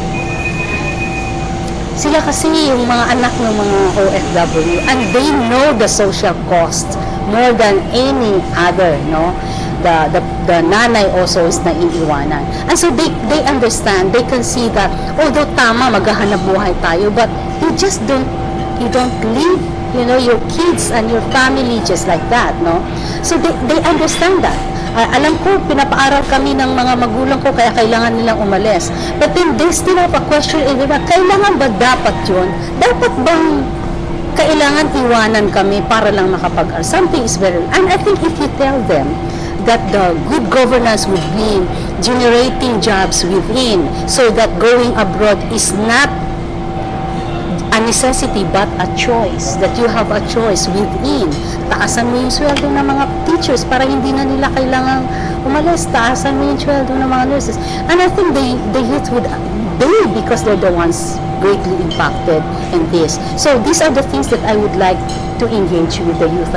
Sila kasi yung mga anak ng mga OFW, and they know the social cost more than any other, the nanay also is naiiwanan. And so they understand, they can see that although tama maghahanap buhay tayo, but you don't leave, your kids and your family just like that, So they understand that. Alam ko, pinapaaral kami ng mga magulang ko, kaya kailangan nilang umalis. But then they still have a question in their mind, kailangan ba dapat yun? Dapat bang kailangan iwanan kami para lang makapag-aral? Something is very, and I think if you tell them that the good governance would be generating jobs within, so that going abroad is not a necessity but a choice, that you have a choice within. Taasan mo yung sweldo ng mga teachers para hindi na nila kailangang umalis. Taasan mo yung sweldo ng mga nurses. And I think the youth would, because they're the ones greatly impacted in this. So these are the things that I would like to engage with the youth,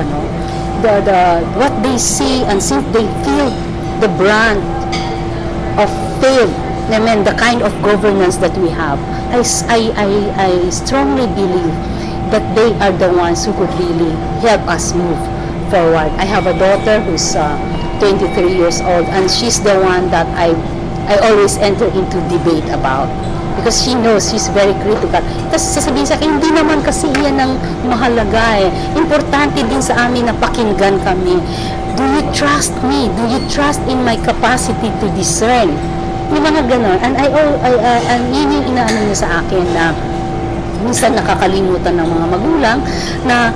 what they see, and since they feel the brand of failed I mean, the kind of governance that we have, I strongly believe that they are the ones who could really help us move forward. I have a daughter who's 23 years old, and she's the one that I always enter into debate about. Because she knows she's very critical. Tapos sasabihin sa akin, hindi naman kasi iyan ang mahalaga eh. Importante din sa amin na pakinggan kami. Do you trust me? Do you trust in my capacity to discern? Yung mga ganon. And yun yung inaano niya sa akin na minsan nakakalimutan ng mga magulang na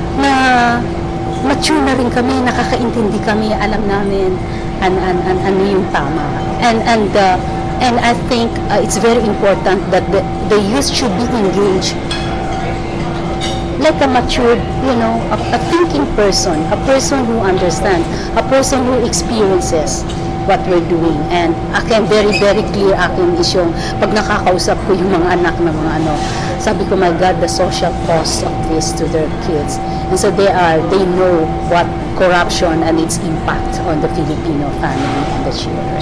mature na rin kami, nakakaintindi kami, alam namin ano yung tama. And I think it's very important that the youth should be engaged like a matured, a thinking person, a person who understands, a person who experiences what we're doing. And akin, very, very clear akin is yung pag nakakausap ko yung mga anak ng mga sabi ko, my God, the social cost of this to their kids. And so they know what corruption and its impact on the Filipino family and the children.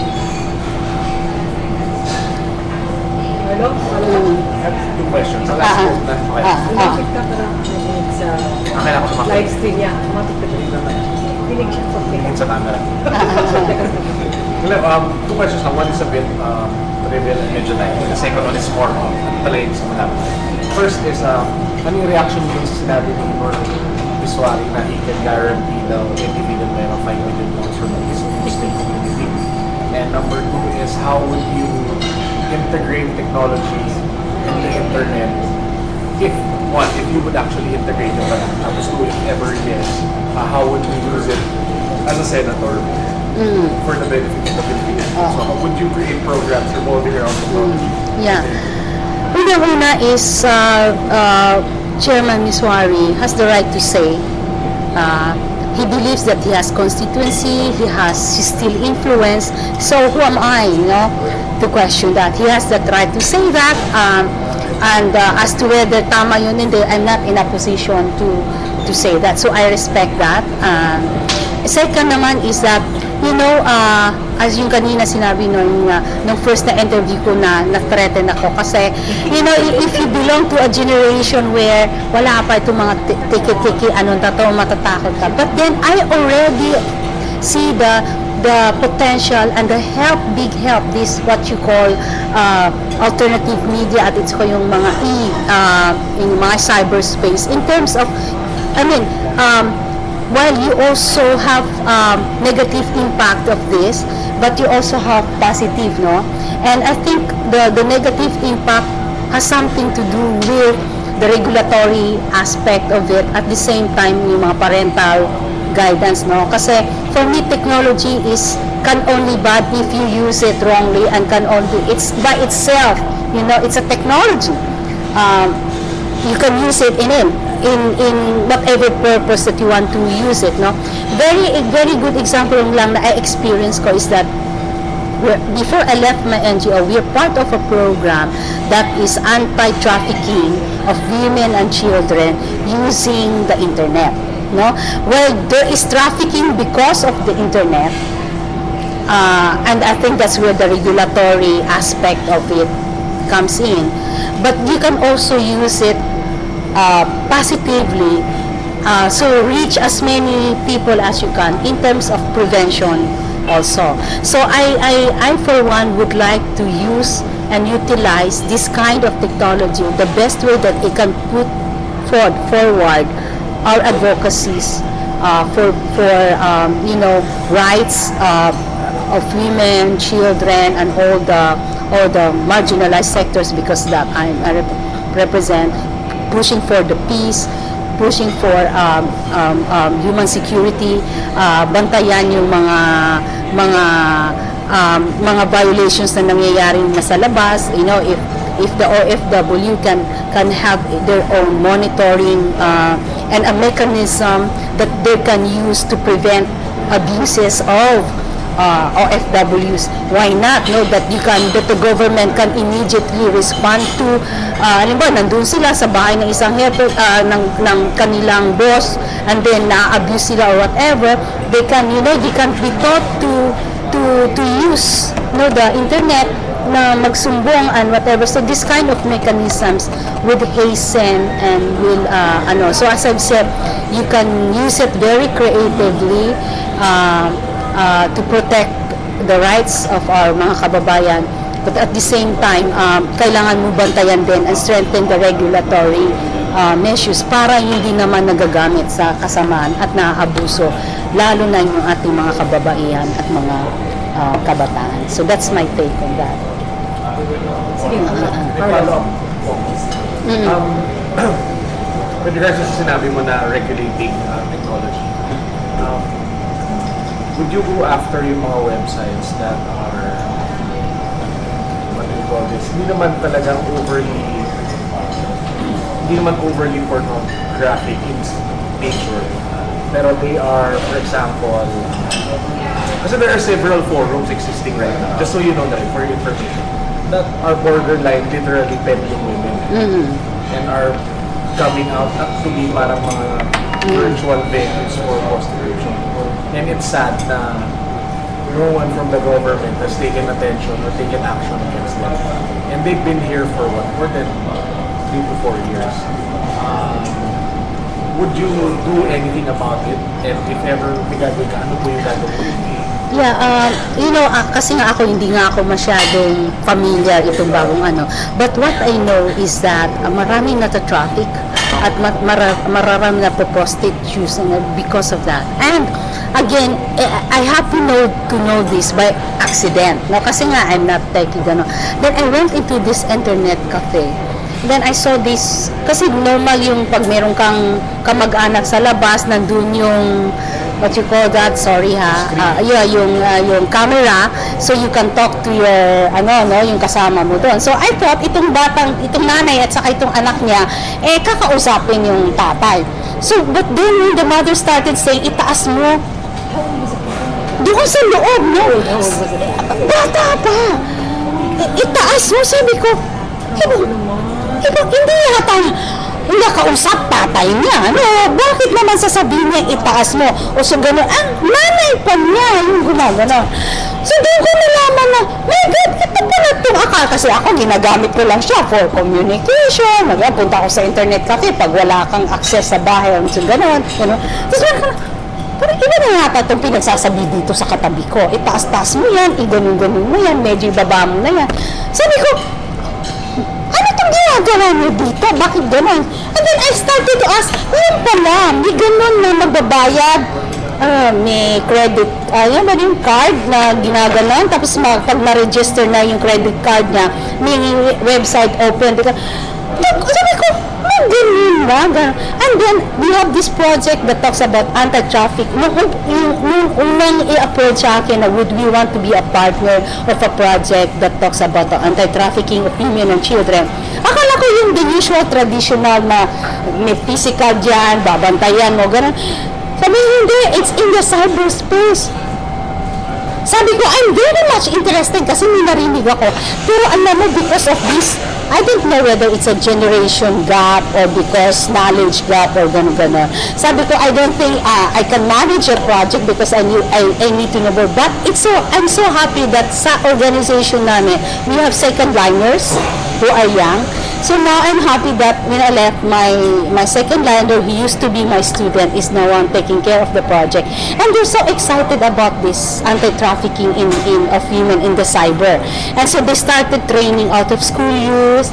Hello? I have two questions. I'll ask both na. Electric ka para sa Okay na ako sumakit. live stream niya. Tumatik ka din naman. Pinig siya sa Tingin sa camera. Two questions na. One is a bit trivial and medyo light. The second one is more of talaga yung simula. First is, ano yung reaction nyo sa sinabi ni Lord Visuari na he can guarantee daw 80 million men of 5 million votes from the state community? And number two is, how would you integrate technology in the internet if you would actually integrate it, but tapos two, if ever yes, how would you use it as a senator for the benefit of the Philippines? So how would you create programs revolving around technology? Yeah. Una is Chairman Miswari has the right to say he believes that he has constituency, he still influence. So who am I, to question that? He has that right to say that. And as to whether tama yun, hindi, I'm not in a position to say that. So I respect that. Second naman is that, as yung kanina sinabi nung first na interview ko na-threaten ako kasi, if you belong to a generation where wala pa itong mga tiki-tiki, matatakot ka. But then I already see the potential and the big help, this what you call alternative media at its ko yung mga yung mga cyberspace in terms of, while you also have negative impact of this, but you also have positive, and I think the negative impact has something to do with the regulatory aspect of it, at the same time yung mga parental guidance, kasi for me technology can only bad if you use it wrongly, and it's by itself, it's a technology. You can use it in whatever purpose that you want to use it, very good example lang na I experienced ko is that before I left my NGO, we are part of a program that is anti-trafficking of women and children using the internet. Well, there is trafficking because of the internet, and I think that's where the regulatory aspect of it comes in. But you can also use it positively, so reach as many people as you can in terms of prevention also. So I for one would like to use and utilize this kind of technology the best way that it can put forward our advocacies for rights of women, children, and all the marginalized sectors, because that I represent, pushing for the peace, pushing for human security, bantayan yung mga violations na nangyayari sa labas. If the OFW can have their own monitoring and a mechanism that they can use to prevent abuses of OFWs, why not? That the government can immediately respond to, nandun sila sa bahay ng isang helper, ng kanilang boss, and then na-abuse sila or whatever, they can be taught to use the internet na magsumbong and whatever. So this kind of mechanisms would hasten and will so as I've said, you can use it very creatively to protect the rights of our mga kababayan, but at the same time kailangan mo bantayan din and strengthen the regulatory measures para hindi naman nagagamit sa kasamaan at naaabuso lalo na yung ating mga kababaihan at mga kabataan. So that's my take on that. Sige, may follow-up po. With regards sa sinabi mo na regulating technology, would you go after yung mga websites that are, what do you call this, hindi naman overly pornographic in nature, pero they are, for example, kasi there are several forums existing right now, just so you know that for your information, that are borderline literally peddling women and are coming out to be parang mga virtual venues for prostitution. And it's sad na no one from the government has taken attention or taken action against them. And they've been here for what? More than 3 to 4 years. Would you do anything about it? And if ever may gagawin ka, ano po yung gagawin? Yeah, kasi nga hindi nga ako masyadong familiar itong bagong But what I know is that maraming nata-traffic at mararami na prostitutes because of that. And again, I have to know this by accident. No, kasi nga I'm not techie Then I went into this internet cafe. Then I saw this, kasi normal yung pag meron kang kamag-anak sa labas, nandun yung what you call that, sorry yung camera, so you can talk to your yung kasama mo doon. So I thought itong nanay at saka itong anak niya kakausapin yung tatay. So but then when the mother started saying itaas mo doon sa loob, no? Bata pa. Itaas mo, sabi ko, hindi yata nakausap tatay niya. No, bakit naman sasabihin niya itaas mo? O so gano'n, nanay pa niya yung gumagano. So doon ko nalaman na, my God, ito pala itong akal. Kasi ako, ginagamit ko lang siya for communication. Punta ako sa internet cafe pag wala kang access sa bahay. So gano'n. Tapos parang iba na yata itong pinagsasabi dito sa katabi ko. Itaas-taas mo yan, ganun-ganun mo yan, medyo ibaba mo na yan. Sabi ko, ano itong ginagawa mo dito? Bakit ganun? And then I started to ask, yun pala, may ganun na magbabayad, may credit, yung card na ginaganon, tapos pag ma-register na yung credit card niya, may website open. Sabi ko, ganun ba? And then, we have this project that talks about anti-traffic. Nung unang i-approach sa akin na would we want to be a partner of a project that talks about the anti-trafficking of women and children, akala ko yung the usual traditional na may physical dyan, babantayan mo, ganun. Sabi, hindi, it's in the cyberspace. Sabi ko, I'm very much interested kasi may narinig ako. Pero alam mo, because of this, I don't know whether it's a generation gap or because knowledge gap or gano'n. Sabi ko, I don't think I can manage a project because I need to know more. But I'm so happy that sa organization namin, we have second liners who are young. So now I'm happy that when I left, my second liner, who used to be my student, is now taking care of the project. And they're so excited about this anti-trafficking of women in the cyber. And so they started training out of school youth,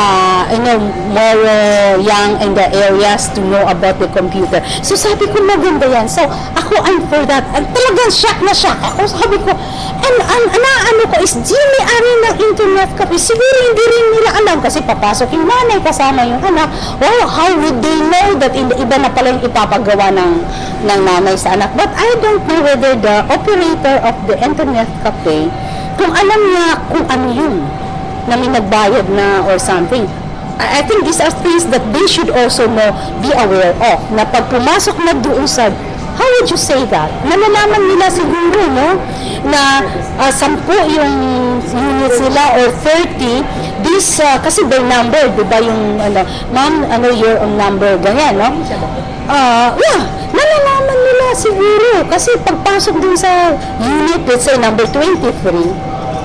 more young in the areas to know about the computer. So sabi ko, maganda yan. So ako, I'm for that. And talagang shock na shock ako. Sabi ko, ano ko is, may-ari ng internet cafe. Siguro hindi rin nila alam kasi papasok yung nanay kasama yung anak. Well, how would they know that iba na pala yung ipapagawa ng nanay sa anak? But I don't know whether the operator of the internet cafe, kung alam niya kung ano yun, na may nagbayad na or something. I think these are things that they should also be aware of. Na pag pumasok na doon sa, how would you say that? Nalalaman nila siguro, no? Na 10 yung units nila or 30, this, kasi by number, di ba yung, ma'am, your own number, ganyan, no? Yeah, nalalaman nila siguro. Kasi pagpasok dun sa unit, let's say number 23,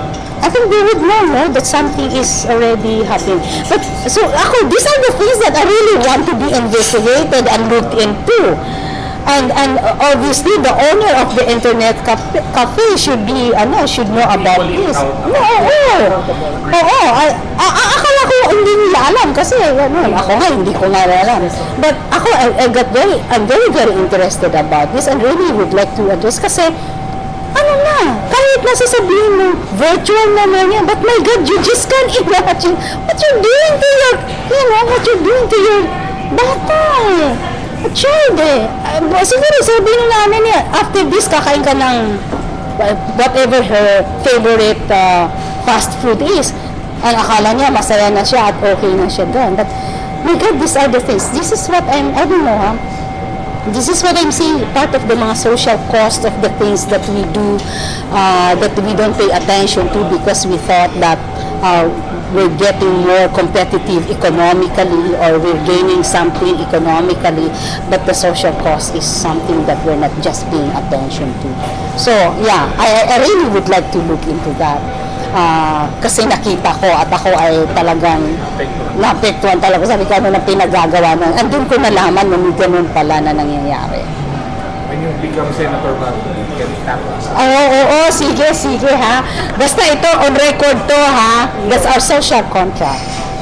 I think they would know, no, that something is already happening. But so ako, these are the things that I really want to be investigated and looked into. And obviously the owner of the internet cafe should be should know about Equally this. proud No, oo. Akala ko hindi nila alam kasi ako nga hindi ko nga alam. But ako I'm very interested about this and really would like to address kasi kahit nasasabihin mo, virtual naman yan, but my God, you just can't imagine what you're doing to your, what you're doing to your bata a child siguro sabihin namin after this, kakain ka ng whatever her favorite fast food is, and akala niya masaya na siya at okay na siya doon. But my God, these are the things. This is what I don't know, this is what I'm saying, part of the mga social cost of the things that we do, that we don't pay attention to because we thought that we're getting more competitive economically or we're gaining something economically, but the social cost is something that we're not just paying attention to. So yeah, I really would like to look into that. Kasi nakita ko at ako ay talagang naapektuhan talaga. Sabi ko, ano na pinagagawa nun. Andun ko nalaman na may ganun pala na nangyayari. When you become senator, you can tap us. Oo, sige ha. Basta ito, on record to ha. That's our social contract.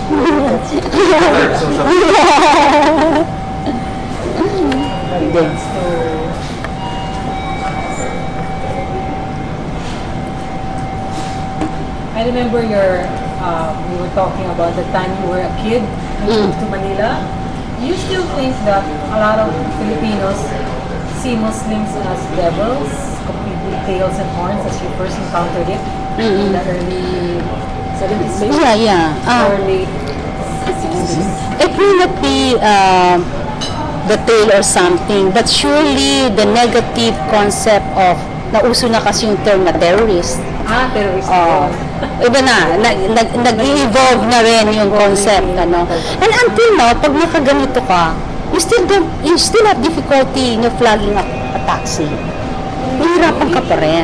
I remember we were talking about the time you were a kid and you moved to Manila. Do you still think that a lot of Filipinos see Muslims as devils, complete with tails and horns, as you first encountered it in the early 70s? Yeah. Or late 60s? It will not be the tail or something, but surely the negative concept of, nauso na kasi yung term na terrorist. Terrorist. Iba nag-evolve na rin yung concept, And until now, pag nakaganito ka, you still have difficulty in flagging a taxi. Mahirapan ka pa rin.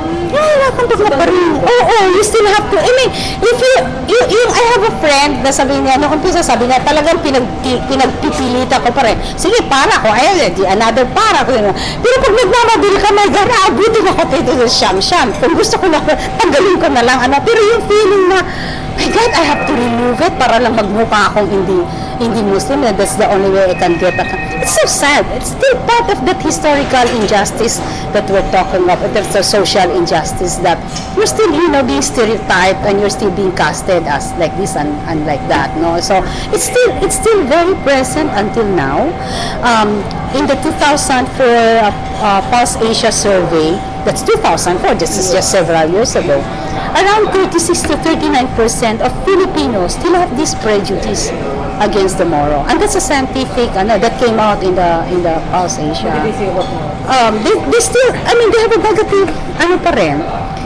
Oo, you still have to. I mean, if I have a friend na sabi niya, sabi niya, talagang pinagpipilita ko pa rin. Sige, para ko, another para ko. Pero pag nagmamadili ka, my God, abutin ako dito sa siyam. Kung gusto ko na, tanggalin ko na lang, Pero yung feeling na, my God, I have to remove it para lang magmukha akong hindi Muslim, and that's the only way I can get a... It's so sad. It's still part of that historical injustice that we're talking about. There's a social injustice that you're still, being stereotyped and you're still being casted as like this and like that, no? So it's still very present until now. In the 2004 Pulse Asia survey, that's 2004, this is just several years ago, around 36 to 39% of Filipinos still have this prejudice against the Moro, and that's a scientific that came out in the Pulse Asia. What did they say about Moro? They still, they have a negative pa rin.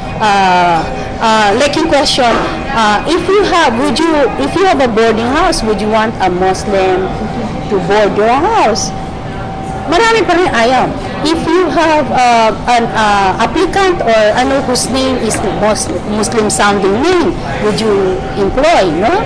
Like in question, if you have a boarding house, would you want a Muslim to board your house? Marami pa rin ayaw. If you have an applicant or whose name is Muslim sounding name, would you employ, no?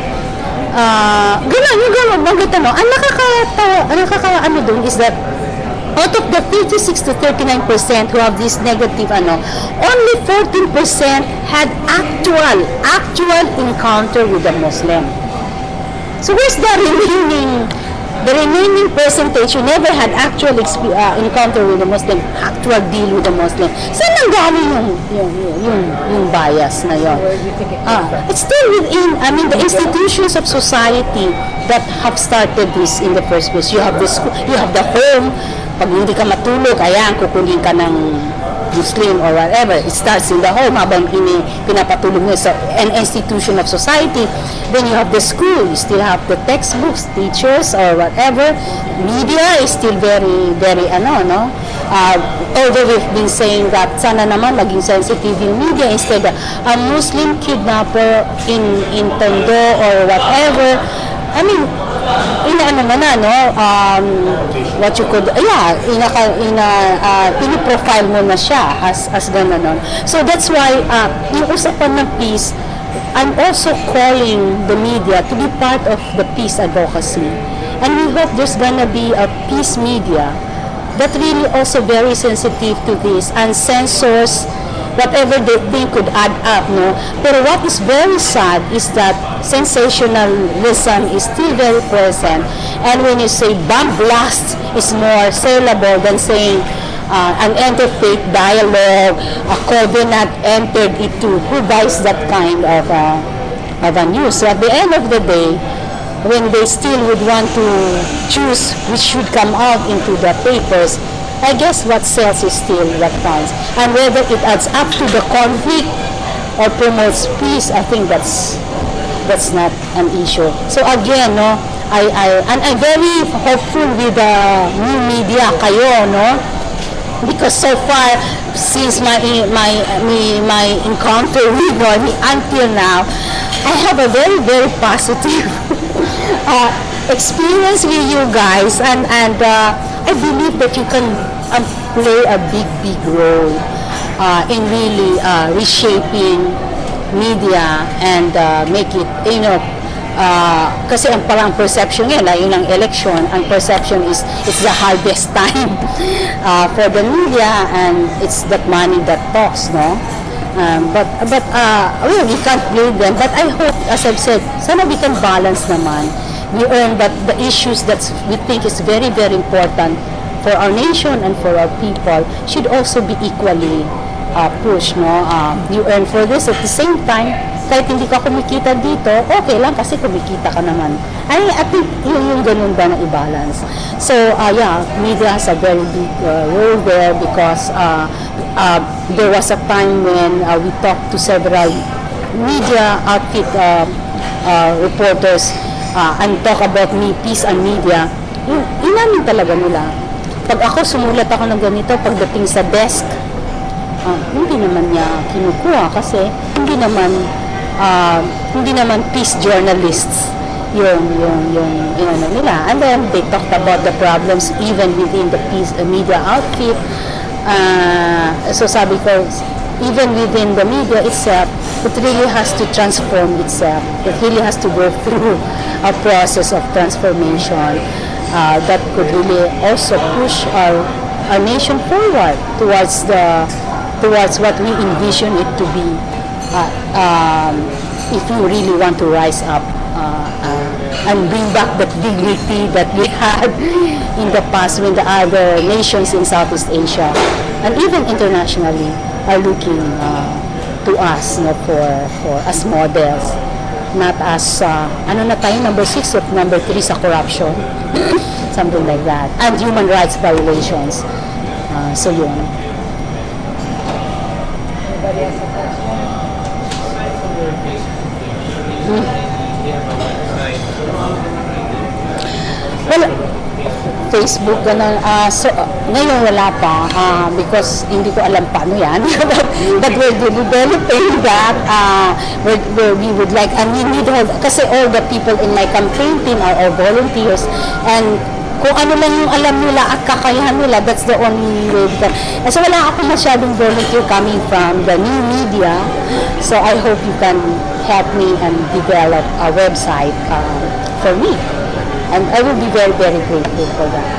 Ganun, ang nakaka dun is that out of the 36 to 39% who have this negative only 14% had actual encounter with a Muslim. So where's the remaining percentage who never had actual encounter with a Muslim, actual deal with a Muslim? Saan nanggaling yung bias na yun? It's still within, the institutions of society that have started this in the first place. You have the school, you have the home. Pag hindi ka matulog, kukunin ka ng Muslim or whatever. It starts in the home habang pinapatulog mo sa an institution of society. Then you have the school. You still have the textbooks, teachers or whatever. Media is still very, very although we've been saying that sana naman maging sensitive yung media instead of a Muslim kidnapper in Tondo or whatever. ano na, no, what you could, piniprofile mo na siya as gano'n, no? So that's why, yung usapan ng peace, I'm also calling the media to be part of the peace advocacy. And we hope there's gonna be a peace media that really also very sensitive to this and censors whatever they think could add up, no? But what is very sad is that sensationalism is still very present. And when you say bomb blast is more saleable than saying an interfaith dialogue, a covenant entered into, who buys that kind of a news? So at the end of the day, when they still would want to choose which should come out into the papers, I guess what sells is still what counts. And whether it adds up to the conflict or promotes peace, I think that's not an issue. So again, no, I'm very hopeful with the new media kayo, no? Because so far, since my encounter with Bonnie until now, I have a very, very positive experience with you guys, and I believe that you can play a big role in really reshaping media and make it, kasi ang parang perception ngayon, yun ang election, ang perception is it's the hardest time for the media, and it's that money that talks, no? But we can't blame them. But I hope, as I've said, sana we can balance naman. We earn that the issues that we think is very, very important for our nation and for our people should also be equally pushed, no? You earn for this at the same time. Kahit hindi ka kumikita dito, okay lang kasi kumikita ka naman. I think yung ganun ba na i-balance. So, media has a very big role there because there was a time when we talked to several media outfit reporters and talk about peace and media. Inamin talaga nila. Pag ako sumulat ako ng ganito, pagdating sa desk, hindi naman niya kinukuha kasi hindi naman peace journalists yung nila. And then they talked about the problems even within the peace media outfit. So sabi ko, even within the media itself, it really has to transform itself. It really has to go through a process of transformation that could really also push our nation forward towards what we envision it to be. If we really want to rise up and bring back the dignity that we had in the past when the other nations in Southeast Asia and even internationally are looking to us, for as models, not as ano na tayo, number 6 or number 3 sa corruption, something like that, and human rights violations. So yun. Anybody else have a question? Well, Facebook, ganun. So, ngayon wala pa because hindi ko alam paano yan. But we're developing that. We would like, and we need all, kasi all the people in my campaign team are all volunteers, and kung ano lang yung alam nila at kakayahan nila, that's the only way. So wala ako masyadong volunteer coming from the new media. So I hope you can help me and develop a website for me. And I will be very, very grateful for that.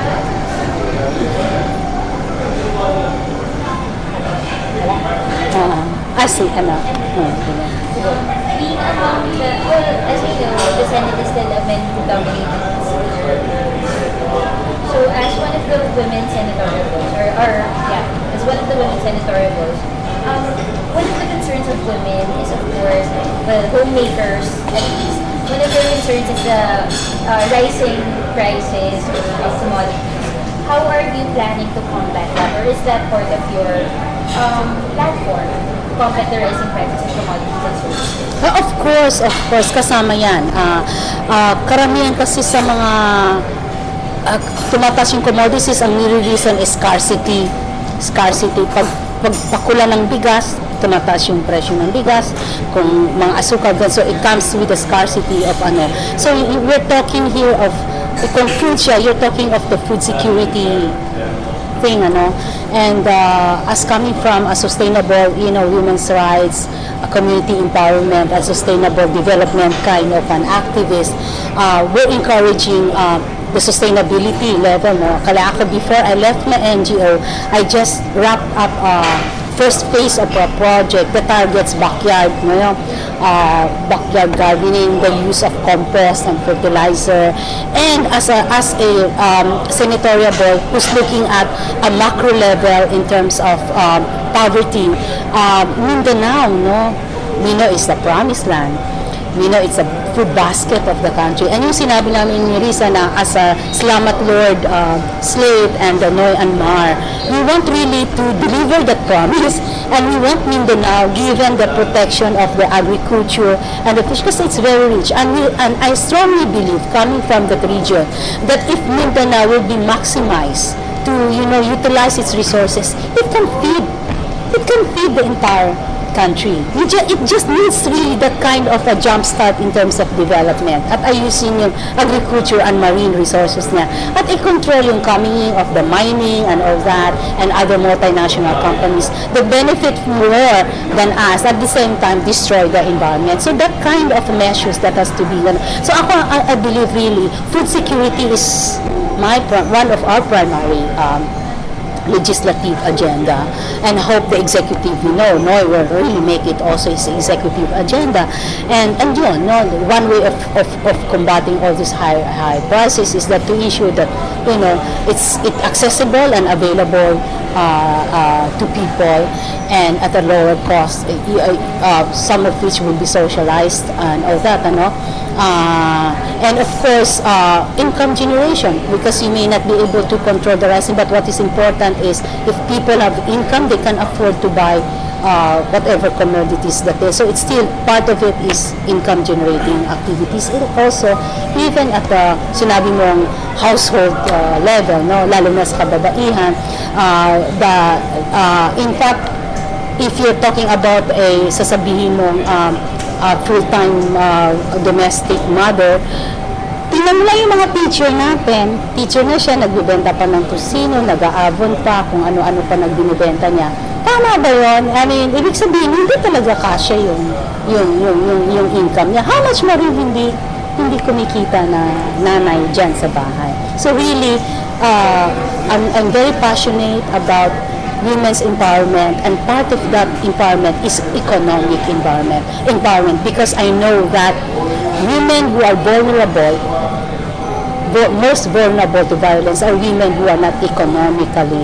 See, ano. Being among as we know, the Senate is still a men-dominated So as one of the women senatorials, as one of the women senatorials, one of the concerns of women is, of course, homemakers at least. One of their concerns is the rising prices of commodities. How are you planning to combat that? Or is that part of your platform to combat the rising prices of commodities and services? Of course, kasama yan. Karamihan kasi sa mga tumataas yung commodities, ang nire-reason is scarcity. Pag pagpakulan ng bigas, tumataas yung presyo ng bigas, kung mga asukal, so it comes with the scarcity of ano. So we're talking here of, kung food siya, you're talking of the food security thing, ano. And as coming from a sustainable, women's rights, a community empowerment, and sustainable development kind of an activist, we're encouraging the sustainability level. No? Kaya ako, before I left my NGO, I just wrapped up first phase of a project that targets backyard, backyard gardening, the use of compost and fertilizer, and as a senatorial board who's looking at a macro level in terms of poverty. Mindanao, we know is the promised land. We know it's a food basket of the country. And yung sinabi namin ni Risa na as a Salamat Lord slave and Noy and Mar, we want really to deliver that promise, and we want Mindanao given the protection of the agriculture and the fish, because it's very rich. And I strongly believe, coming from that region, that if Mindanao will be maximized to utilize its resources, it can feed the entire country. It just needs really that kind of a jump start in terms of development, at ayusin yung agriculture and marine resources niya, at i-control yung coming of the mining and all that, and other multinational companies that benefit more than us, at the same time destroy the environment. So that kind of measures that has to be done. So I believe really food security is one of our primary legislative agenda, and hope the executive, Noy will really make it also his executive agenda. And yun, one way of combating all these high prices is that to ensure that it's accessible and available to people, and at a lower cost, some of which will be socialized and all that, and of course income generation, because you may not be able to control the rising, but what is important is if people have income, they can afford to buy whatever commodities that they. So it's still part of it is income generating activities. And also even at the sinabi mong household level, lalo na sa kababaihan, in fact, if you're talking about sasabihin mong full-time domestic mother, tingnan mo lang yung mga teacher natin. Teacher na siya, nagbibenta pa ng kusino, nag-aavon pa, kung ano-ano pa nagbinibenta niya. Tama ba yun? I mean, ibig sabihin, hindi talaga kasya yung income niya. How much mo rin hindi kumikita na nanay dyan sa bahay. So really, I'm very passionate about women's empowerment, and part of that empowerment is economic empowerment, because I know that women who are vulnerable, most vulnerable to violence, are women who are not economically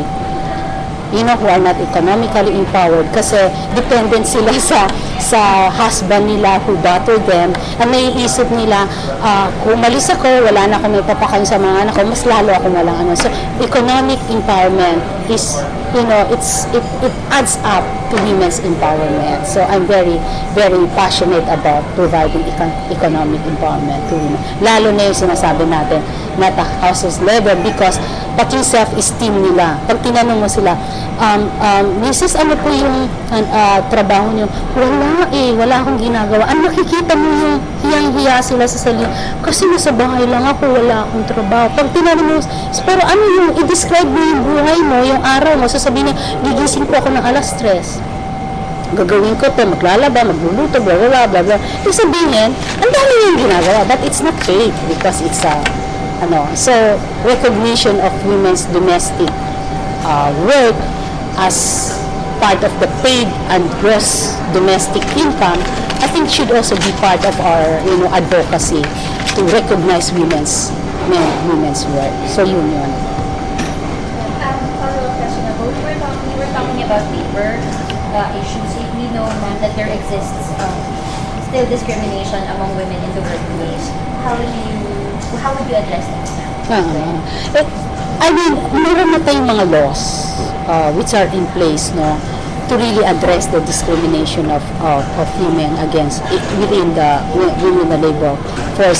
empowered, kasi dependent sila sa husband nila who batter them, and naiisip nila, kung umalis ako, wala na akong may papakain sa mga anak ko, mas lalo ako na lang So economic empowerment is, it adds up to women's empowerment. So I'm very, very passionate about providing economic empowerment to women. Lalo na yung sinasabi natin, not a household level, because pati yung self-esteem nila. Pag tinanong mo sila, Mrs., ano po yung trabaho niyo? Wala akong ginagawa. Nakikita mo yung hiyang-hiya sila sa sarili. Kasi nasa bahay lang ako, wala akong trabaho. Pag tinanong mo, pero ano yung, i-describe mo yung buhay mo, yung araw mo, sasabihin niya, gigising po ako ng alas 3. Gagawin ko to, maglalaba, magluluto, blah, blah, blah, blah. Ibig sabihin, ang dami yung ginagawa, but it's not paid because it's so recognition of women's domestic work as part of the paid and gross domestic income, I think should also be part of our advocacy to recognize women's work. So yun. Follow-up question about, we were talking about labor issues. We know that there exists still discrimination among women in the workplace. How would you address that? I mean, meron na tayong mga laws which are in place, to really address the discrimination of women against within the labor force.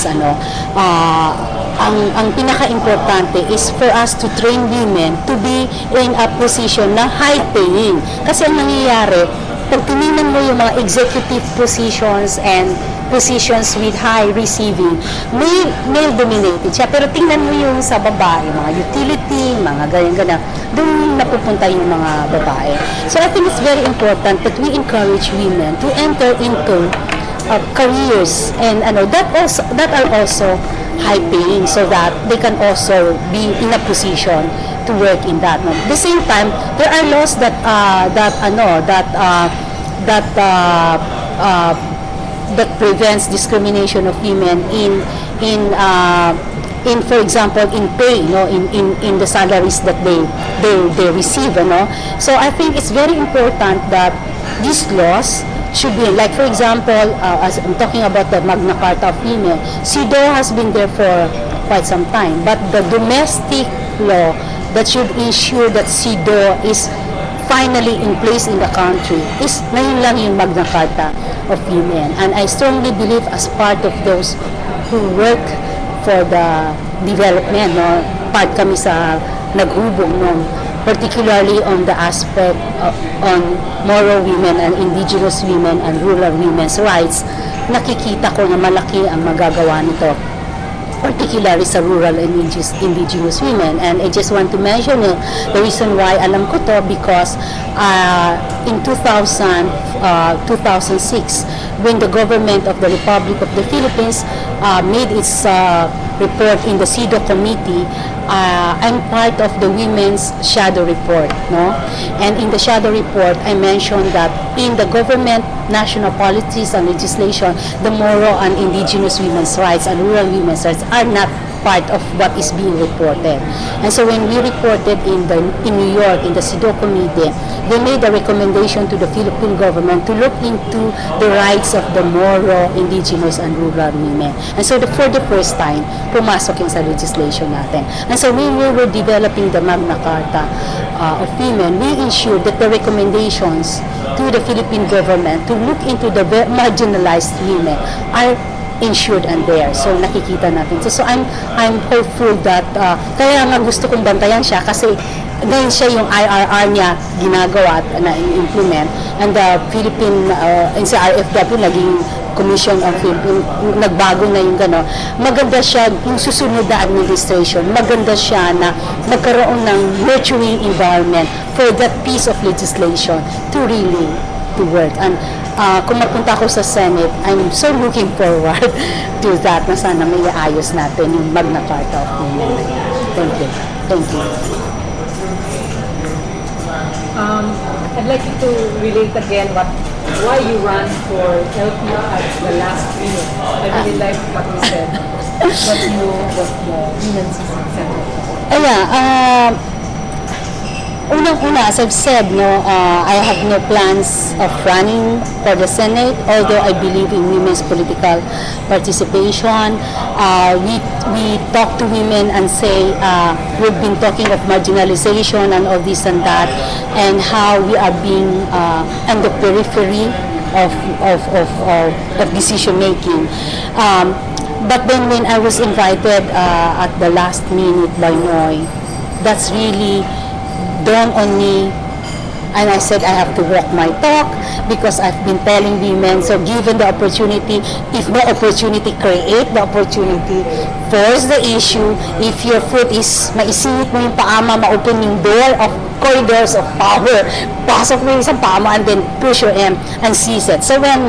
Ang pinaka-importante is for us to train women to be in a position na high-paying. Kasi ang nangyayari, pag tinignan mo yung mga executive positions and positions with high receiving, male-dominated siya. Pero tingnan mo yung sa babae, mga utility, mga ganyan-ganyan, doon napupunta yung mga babae. So I think it's very important that we encourage women to enter into careers and that are also high paying, so that they can also be in a position to work in that. At the same time, there are laws that prevents discrimination of women in for example in pay, in the salaries that they receive, So I think it's very important that these laws should be, like for example, as I'm talking about the Magna Carta of Women, CEDAW has been there for quite some time, but the domestic law that should ensure that CEDAW is finally in place in the country is ngayon lang yung Magna Carta of Women. And I strongly believe, as part of those who work for the development, part kami sa naghubog particularly on the aspect on Moro women and indigenous women and rural women's rights, nakikita ko na malaki ang magagawa nito, particularly sa rural and indigenous women. And I just want to mention the reason why alam ko to, because in 2006, when the government of the Republic of the Philippines made its report in the CEDAW committee, I'm part of the Women's Shadow Report, And in the Shadow Report, I mentioned that in the government national policies and legislation, the Moro and indigenous women's rights and rural women's rights are not part of what is being reported. And so when we reported in New York, in the CEDAW committee, they made a recommendation to the Philippine government to look into the rights of the Moro, indigenous, and rural women. And so for the first time, pumasok yung sa legislation natin. And so when we were developing the Magna Carta of Women, we ensured that the recommendations to the Philippine government to look into the marginalized women are insured and there. So nakikita natin. So I'm hopeful that kaya nga gusto kong bantayan siya, kasi ngayon siya yung IRR niya ginagawa at na-implement, and the Philippine sa RFW naging Commission on Philippine, nagbago na yung maganda siya yung susunod na administration, maganda siya na magkaroon ng nurturing environment for that piece of legislation to really to work. And kung mapunta ako sa Senate, I'm so looking forward to that, na sana may ayos natin yung Magna Carta of Women. Thank you. Thank you. I'd like you to relate again why you ran for LP at the last minute. I really like what you said. What you was the women's center. Unang-una, as I've said, I have no plans of running for the Senate, although I believe in women's political participation. We talk to women and say, we've been talking of marginalization and all this and that, and how we are being on the periphery of decision making. But then when I was invited at the last minute by Noy, that's really dawned on me, and I said I have to walk my talk, because I've been telling women, so given the opportunity, if no opportunity, create the opportunity, force the issue. If your foot is maisingit mo yung paa mo, ma-open yung door of corridors of power, pasok mo yung isang paa mo, and then push your end and seize it. So when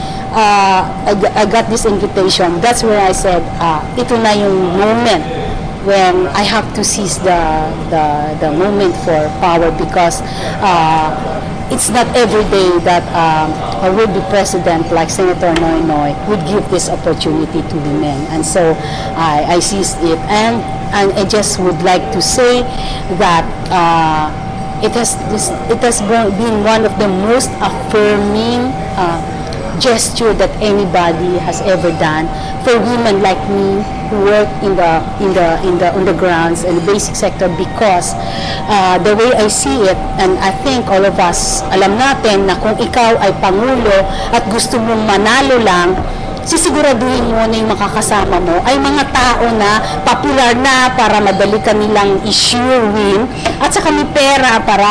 I got this invitation, that's where I said, ito na yung moment when I have to seize the moment for power, because it's not every day that a would-be president like Senator Noynoy would give this opportunity to women, and so I seized it, and I just would like to say that it has been one of the most affirming gesture that anybody has ever done for women like me who work on the grounds and the basic sector, because the way I see it, and I think all of us alam natin na kung ikaw ay pangulo at gusto mong manalo lang, sisiguraduhin mo na yung makakasama mo ay mga tao na popular na para madali kanilang i-sure win, at saka may pera para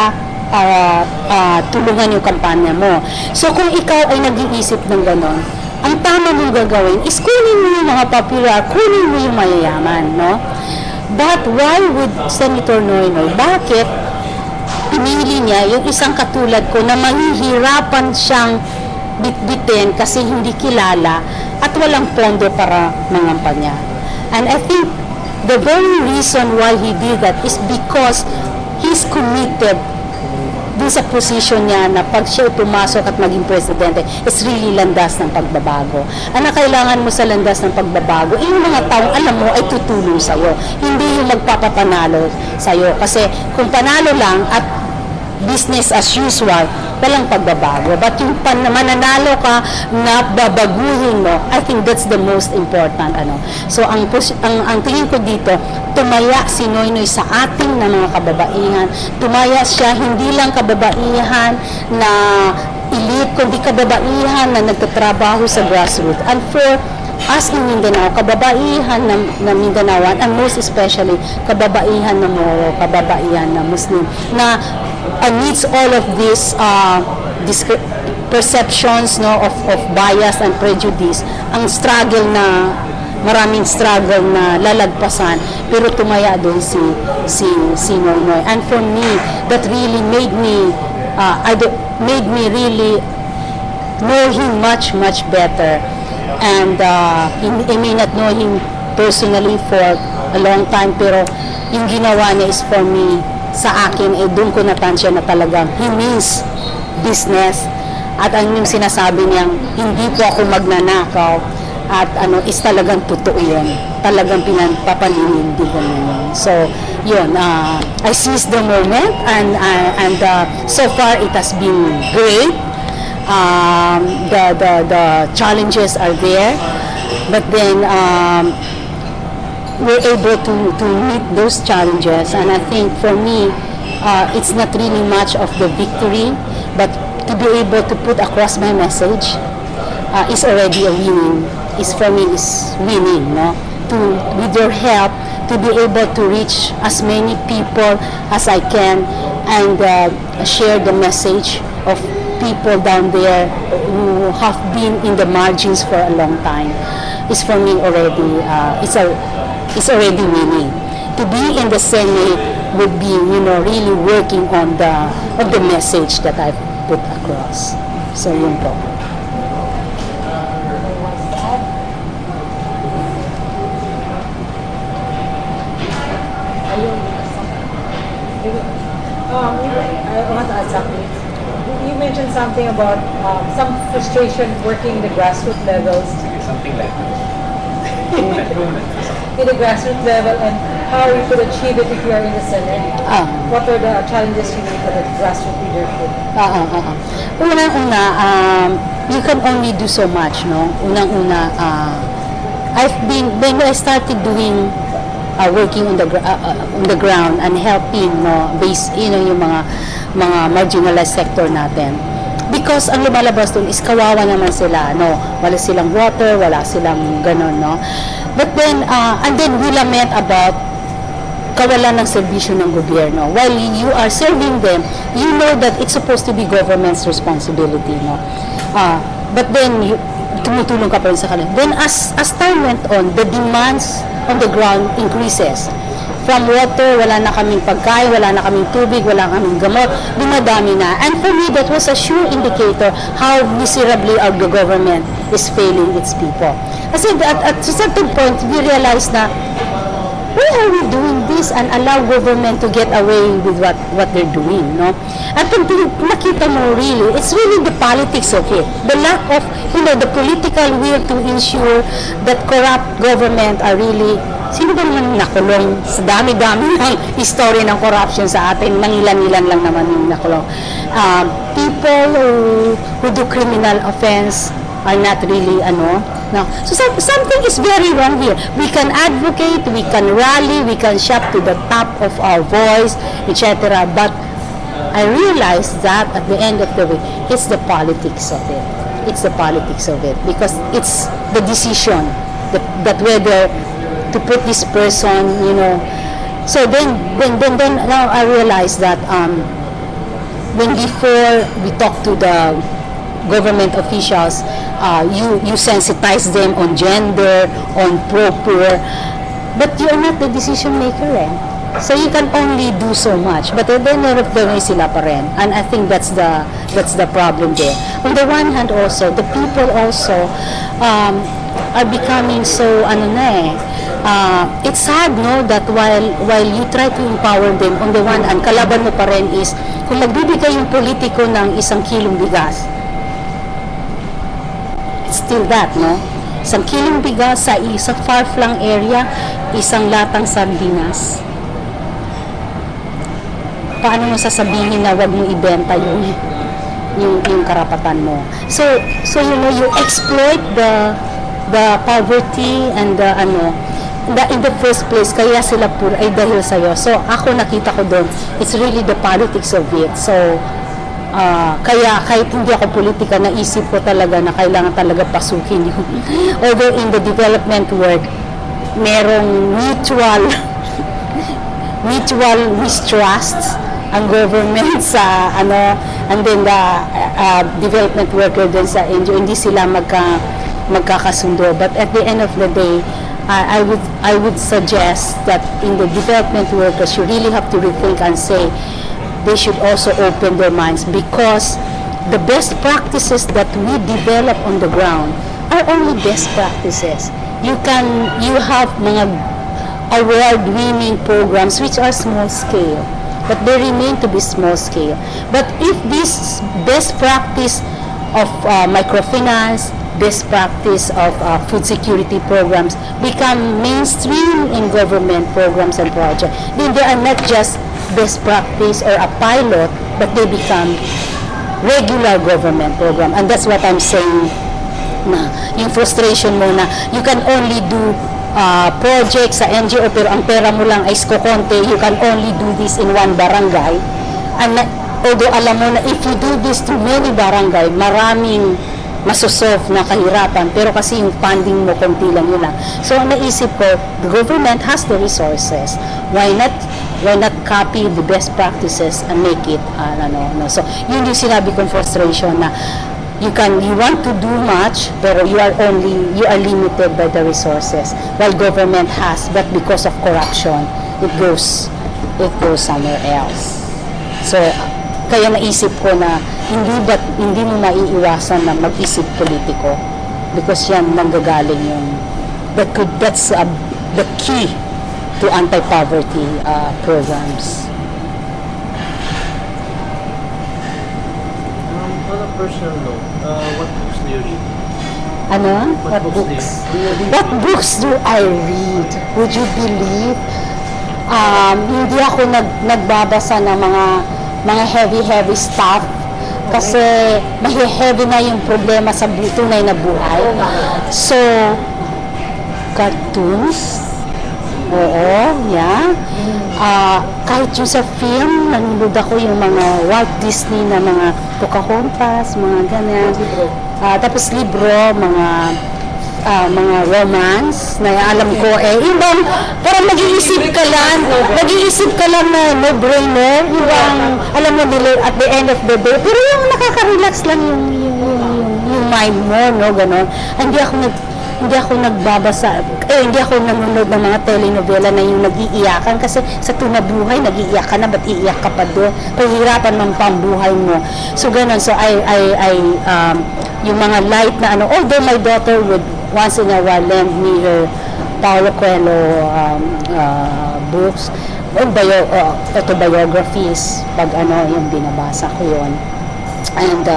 tulungan yung kampanya mo. So kung ikaw ay nag-iisip ng ganon, ang tama mong gagawin is kunin mo yung mga popular, kunin mo yung mayayaman, no? But why would Senator Noynoy, bakit pinili niya yung isang katulad ko na mahihirapan siyang bitbitin kasi hindi kilala at walang pondo para mangampanya? And I think the very reason why he did that is because he's committed dun sa position niya na pag siya pumasok at maging presidente is really landas ng pagbabago. Ang kailangan mo sa landas ng pagbabago, yung mga taong alam mo ay tutulong sa'yo. Hindi yung magpapapanalo sa'yo. Kasi kung panalo lang at business as usual, walang pagbabago. But yung mananalo ka na babaguhin mo, I think that's the most important. So ang tingin ko dito, tumaya si Noynoy sa ating na mga kababaihan. Tumaya siya, hindi lang kababaihan na elite, kundi kababaihan na nagtatrabaho sa grassroots. And for us in Mindanao, kababaihan na Mindanaoan, and most especially kababaihan na Moro, kababaihan na Muslim, na amidst all of these perceptions, no, of bias and prejudice, ang struggle na maraming struggle na lalagpasan, pero tumaya doon si Noynoy. And for me, that really made me really know him much better. And I may not know him personally for a long time, pero yung ginawa niya is for me, sa akin, doon ko natansya na talagang he means business. At ang yung sinasabi niyang, hindi po ako magnanakaw, at is talagang totoo yun. Talagang papaninindigan mo yun. So, yun, I seized the moment, and so far it has been great. The challenges are there, but then we're able to meet those challenges, and I think for me it's not really much of the victory, but to be able to put across my message is already a winning. For me is winning, no? With your help, to be able to reach as many people as I can and share the message of people down there who have been in the margins for a long time is for me already it's already winning. To be in the Senate would be, really working on the message that I put across. So yun po. I want to add something. You mentioned something about some frustration working the grassroots levels. Something like that. In the grassroots level, and how you could achieve it if you are in the Senate. What are the challenges you need for the grassroots leadership? Unang-una, you can only do so much, no? Unang-una, when I started doing working on the ground and helping, yung mga marginalized sector natin. Because ang lumalabas doon is kawawa naman sila, no? Wala silang water, wala silang ganon, no? But then, and then we lament about kawalan ng serbisyo ng gobyerno. While you are serving them, you know that it's supposed to be government's responsibility, no? But then, tumutulong ka pa rin sa kanila. Then, as time went on, the demands on the ground increases. From water, wala na kaming pagkain, wala na kaming tubig, wala kaming gamot, dumadami na. And for me, that was a sure indicator how miserably our government is failing its people. Kasi at a certain point, we realized na, why are we doing this and allow government to get away with what they're doing, no? At kung nakita mo really, it's really the politics of it. The lack of, the political will to ensure that corrupt government are really, sino ba naman nakulong? Sa dami-dami ng history ng corruption sa atin, mangilan-ilan lang naman yung nakulong. People who do criminal offense are not really, no. So something is very wrong here. We can advocate, we can rally, we can shout to the top of our voice, etc. But I realized that at the end of the day, it's the politics of it. It's the politics of it, because it's the decision that whether to put this person, So then now I realized that when before we talk to the government officials, you sensitize them on gender, on pro-poor, but you're not the decision maker eh. So you can only do so much, but at the end of the day sila pa rin. And I think that's the problem there. On the one hand also, the people also are becoming so it's sad no that while you try to empower them, on the one hand kalaban mo pa rin is kung magbibigay yung politiko ng 1 kilong bigas, it's still that no, 1 kilong bigas sa isang far-flung area, 1 latang sardinas. Paano mo sasabihin na wag mo ibenta yung karapatan mo? So you know, you exploit the poverty and in the first place, kaya sila poor ay dahil sa'yo. So ako nakita ko doon, it's really the politics of it. So kaya kahit hindi ako politika, naisip ko talaga na kailangan talaga pasukin yun. Although in the development work, merong mutual mistrust ang government sa and then the development worker din sa NGO, hindi sila magkakasundo. But at the end of the day, I would suggest that in the development workers, you really have to rethink and say they should also open their minds, because the best practices that we develop on the ground are only best practices. You have mga award-winning programs which are small scale, but they remain to be small scale. But if this best practice of microfinance, best practice of food security programs become mainstream in government programs and projects, then they are not just best practice or a pilot, but they become regular government program. And that's what I'm saying, na yung frustration mo na you can only do projects sa NGO pero ang pera mo lang ay skokonte, you can only do this in one barangay. And although alam mo na if you do this to many barangay, maraming masosolve na kahirapan, pero kasi yung funding mo konti lang yun lang. So naisip ko, the government has the resources, why not copy the best practices and make it so yun yung sinabi kong frustration na you want to do much pero you are limited by the resources, while government has, but because of corruption it goes somewhere else. So kaya naisip ko na hindi mo maiiwasan na mag-isip politiko, because yan nanggagaling yung that's the key to anti-poverty programs. On a personal note, what books do you read? What books? What books do I read? Would you believe? Hindi ako nagbabasa ng mga heavy stuff kasi heavy na yung problema sa tunay na buhay. So, cartoons, oo, yeah. Kahit yung sa film, nanonood ako yung mga Walt Disney na mga Pocahontas, mga ganyan. Tapos libro, mga romance na alam ko ibang parang mag-iisip ka lang na no-brainer, ibang alam mo nila at the end of the day, pero yung nakaka-relax lang yung mind mo, no, gano'n. Hindi ako nagbabasa, hindi ako nanonood ng mga telenovela na yung nag-iiyakan, kasi sa tunabuhay nag-iiyak ka na, ba't iiyak ka pa doon? Pahirapan ng pambuhay mo. So gano'n, so I yung mga light na although my daughter would once in a while lend me her Paulo Coelho books or autobiographies, pag yung binabasa ko yun. And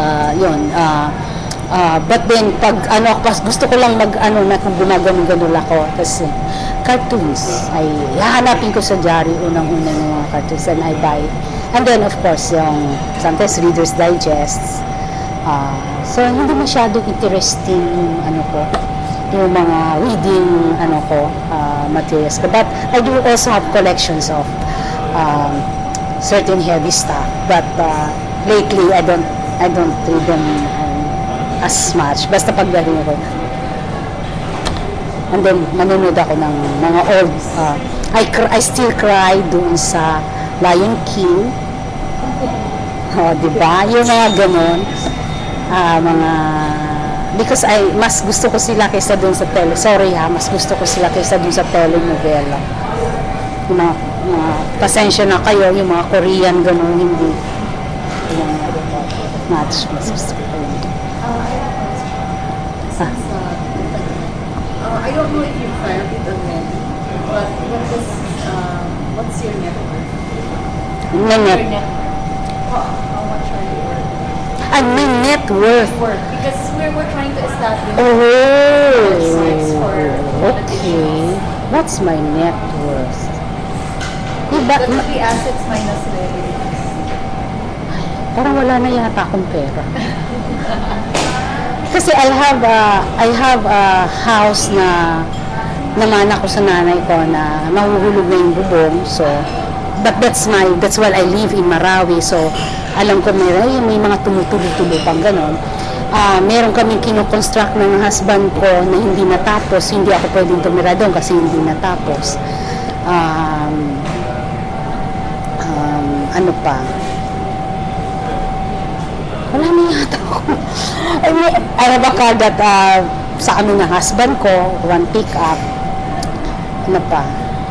but then pag gusto ko lang na gumagano-gano ako, kasi cartoons ay hahanapin ko sa diary, unang-una yung mga cartoons, and I buy. And then of course yung sometimes Reader's Digest. So hindi masyadong interesting yung mga reading materials. But I do also have collections of certain heavy stuff. But lately I don't read them as much. Basta pagdating ko. And then manonood ako ng mga old. I still cry doon sa Lion King. O, di ba? Yung mga ganon, because mas gusto ko sila kaysa dun sa mas gusto ko sila kaysa dun sa telenovela. Yung mga pasensya na kayo, yung mga Korean ganon, hindi. Yung match, mas gusto ko yun. I don't know if you filed it already, but what's your net worth? Yung net, Your net worth. How much are you worth? my net worth. Because we're trying to establish Oh, for okay. What's my net worth? Iba, That would be assets minus liabilities. parang wala na yata akong pera. Kasi I have a house na namana ko sa nanay ko na mahuhulog na yung bubong. So, but that's why I live in Marawi. So, alam ko may mga tumutuloy-tuloy pang ganon. Meron kaming kinoconstruct ng husband ko na hindi natapos. Hindi ako pwedeng tumira doon kasi hindi natapos. Ano pa? Wala na yata ako. I have a car that sa amin ng husband ko, one pick-up. Ano pa?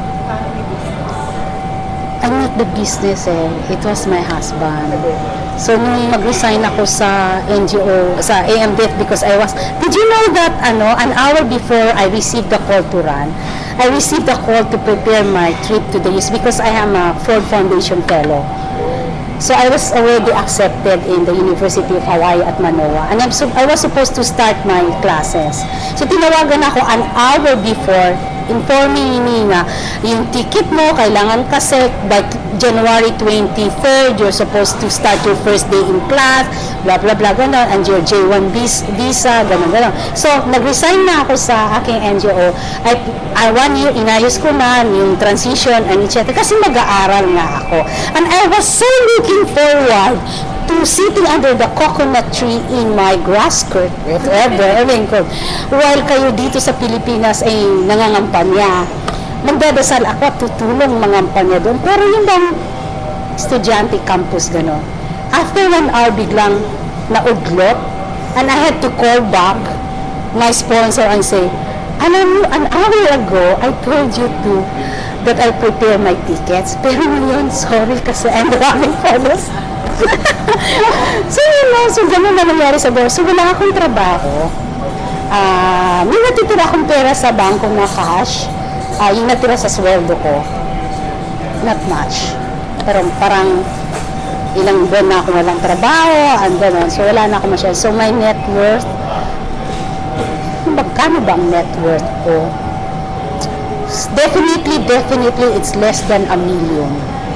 I'm not the business It was my husband. So, nung mag-resign ako sa NGO, sa AMDF because did you know that an hour before I received the call to run, I received a call to prepare my trip to the US because I am a Ford Foundation Fellow. So I was already accepted in the University of Hawaii at Manoa. And I was supposed to start my classes. So tinawagan ako an hour before, informing me na yung ticket mo, kailangan kasi by January 23rd, you're supposed to start your first day in class, blah, blah, blah, gano'n, and your J1 visa, gano'n, gano'n. So, nag-resign na ako sa aking NGO. I 1 year, inayos ko na yung transition and etc. Kasi mag-aaral nga ako. And I was so looking forward to sitting under the coconut tree in my grass skirt, if ever, while kayo dito sa Pilipinas ay nangangampanya. Magdadasal ako at tutulong mangampanya doon. Pero yung bang estudyante campus gano'n. After 1 hour, biglang naudlot and I had to call back my sponsor and say, alam mo, an hour ago, I told you that I prepare my tickets. Pero ngayon, sorry kasi I'm running fellows. So gano'n na nangyari sa buhay. So wala akong trabaho. May natitira akong pera sa bangko na cash. Yung natira sa sweldo ko. Not much. Pero parang ilang buwan na ako walang trabaho and gano'n. So wala na ako masyado. So my net worth, magkano bang net worth ko? Definitely, it's less than $1 million.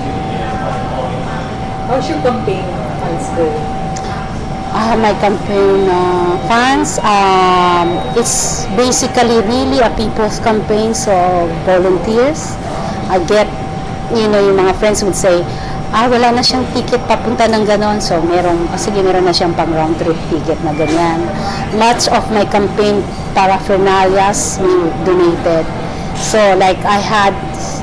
How's your campaign funds going? My campaign funds, it's basically really a people's campaign, so volunteers. I get, yung mga friends would say, wala na siyang ticket papunta ng ganon, so meron na siyang pang round trip ticket na ganyan. Much of my campaign paraphernalias we donated. So like I had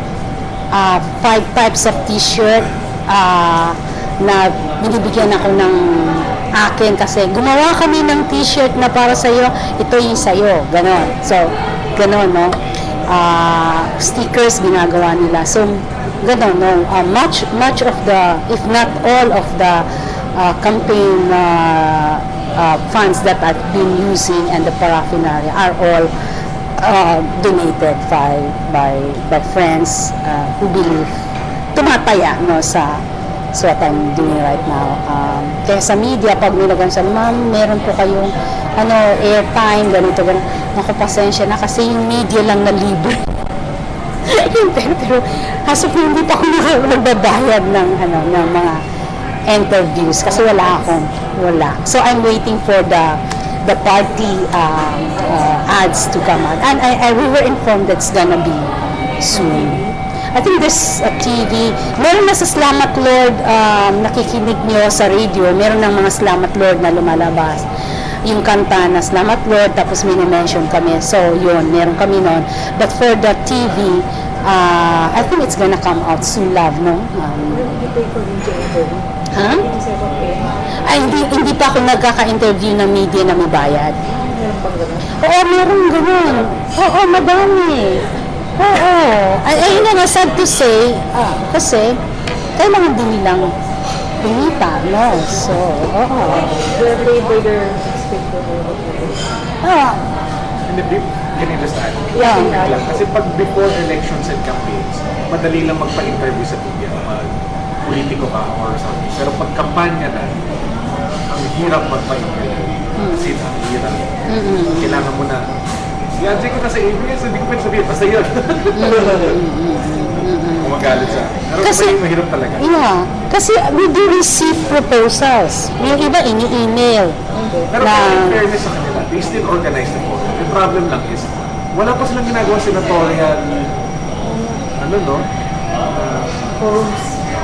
5 types of t-shirt na binibigyan ako ng akin kasi gumawa kami ng t-shirt na para sa'yo, ito yung sa'yo, ganon. So, ganon, no? Stickers ginagawa nila. So, ganon, no? Much of the, if not all of the campaign funds that I've been using and the paraphernalia are all donated by friends who believe, tumataya, no, sa what I'm doing right now. Kaya sa media, pag nilagan siya, ma'am, meron po kayong airtime, ganito. Naku, pasensya na kasi yung media lang na libre. pero hasap hindi pa ako nagbabayad ng mga interviews kasi wala. So I'm waiting for the party ads to come out. And we were informed that's gonna be soon. I think there's a TV. Meron na sa Salamat Lord, nakikinig niyo sa radio, meron ng mga Salamat Lord na lumalabas. Yung kanta na Salamat Lord, tapos mini-mention kami. So, yun, meron kami noon. But for the TV, I think it's gonna come out soon, love, no? Will you pay for video interview? Ha? Did you say about paying? Ay, hindi pa ako nagkaka-interview ng media na may bayad. Meron pang ganun? Oo, meron ganun. Oo, madami. Oo. Ayun na nga, sad to say, kasi kailangan din nilang kumita, no? So, oo. They're paid by their newspaper. Hindi, can you understand? Yeah. Lang. Kasi pag before elections and campaigns, madali lang magpa-interview sa media, politiko ka or something. Pero pag kampanya na, ang hirap magpa-interview. Kasi ang hirap. Kailangan mo na, i-answer ko na sa ABS, hindi ko pwede sabihin, basta yun. Magalit siya. Pero Kasi, mahirap talaga. Yeah. Kasi we do receive proposals. Yung iba, ini-email. Pero in fairness sa kanila, they still organize the vote. The problem lang is, wala pa silang ginagawa senatorial, Forums.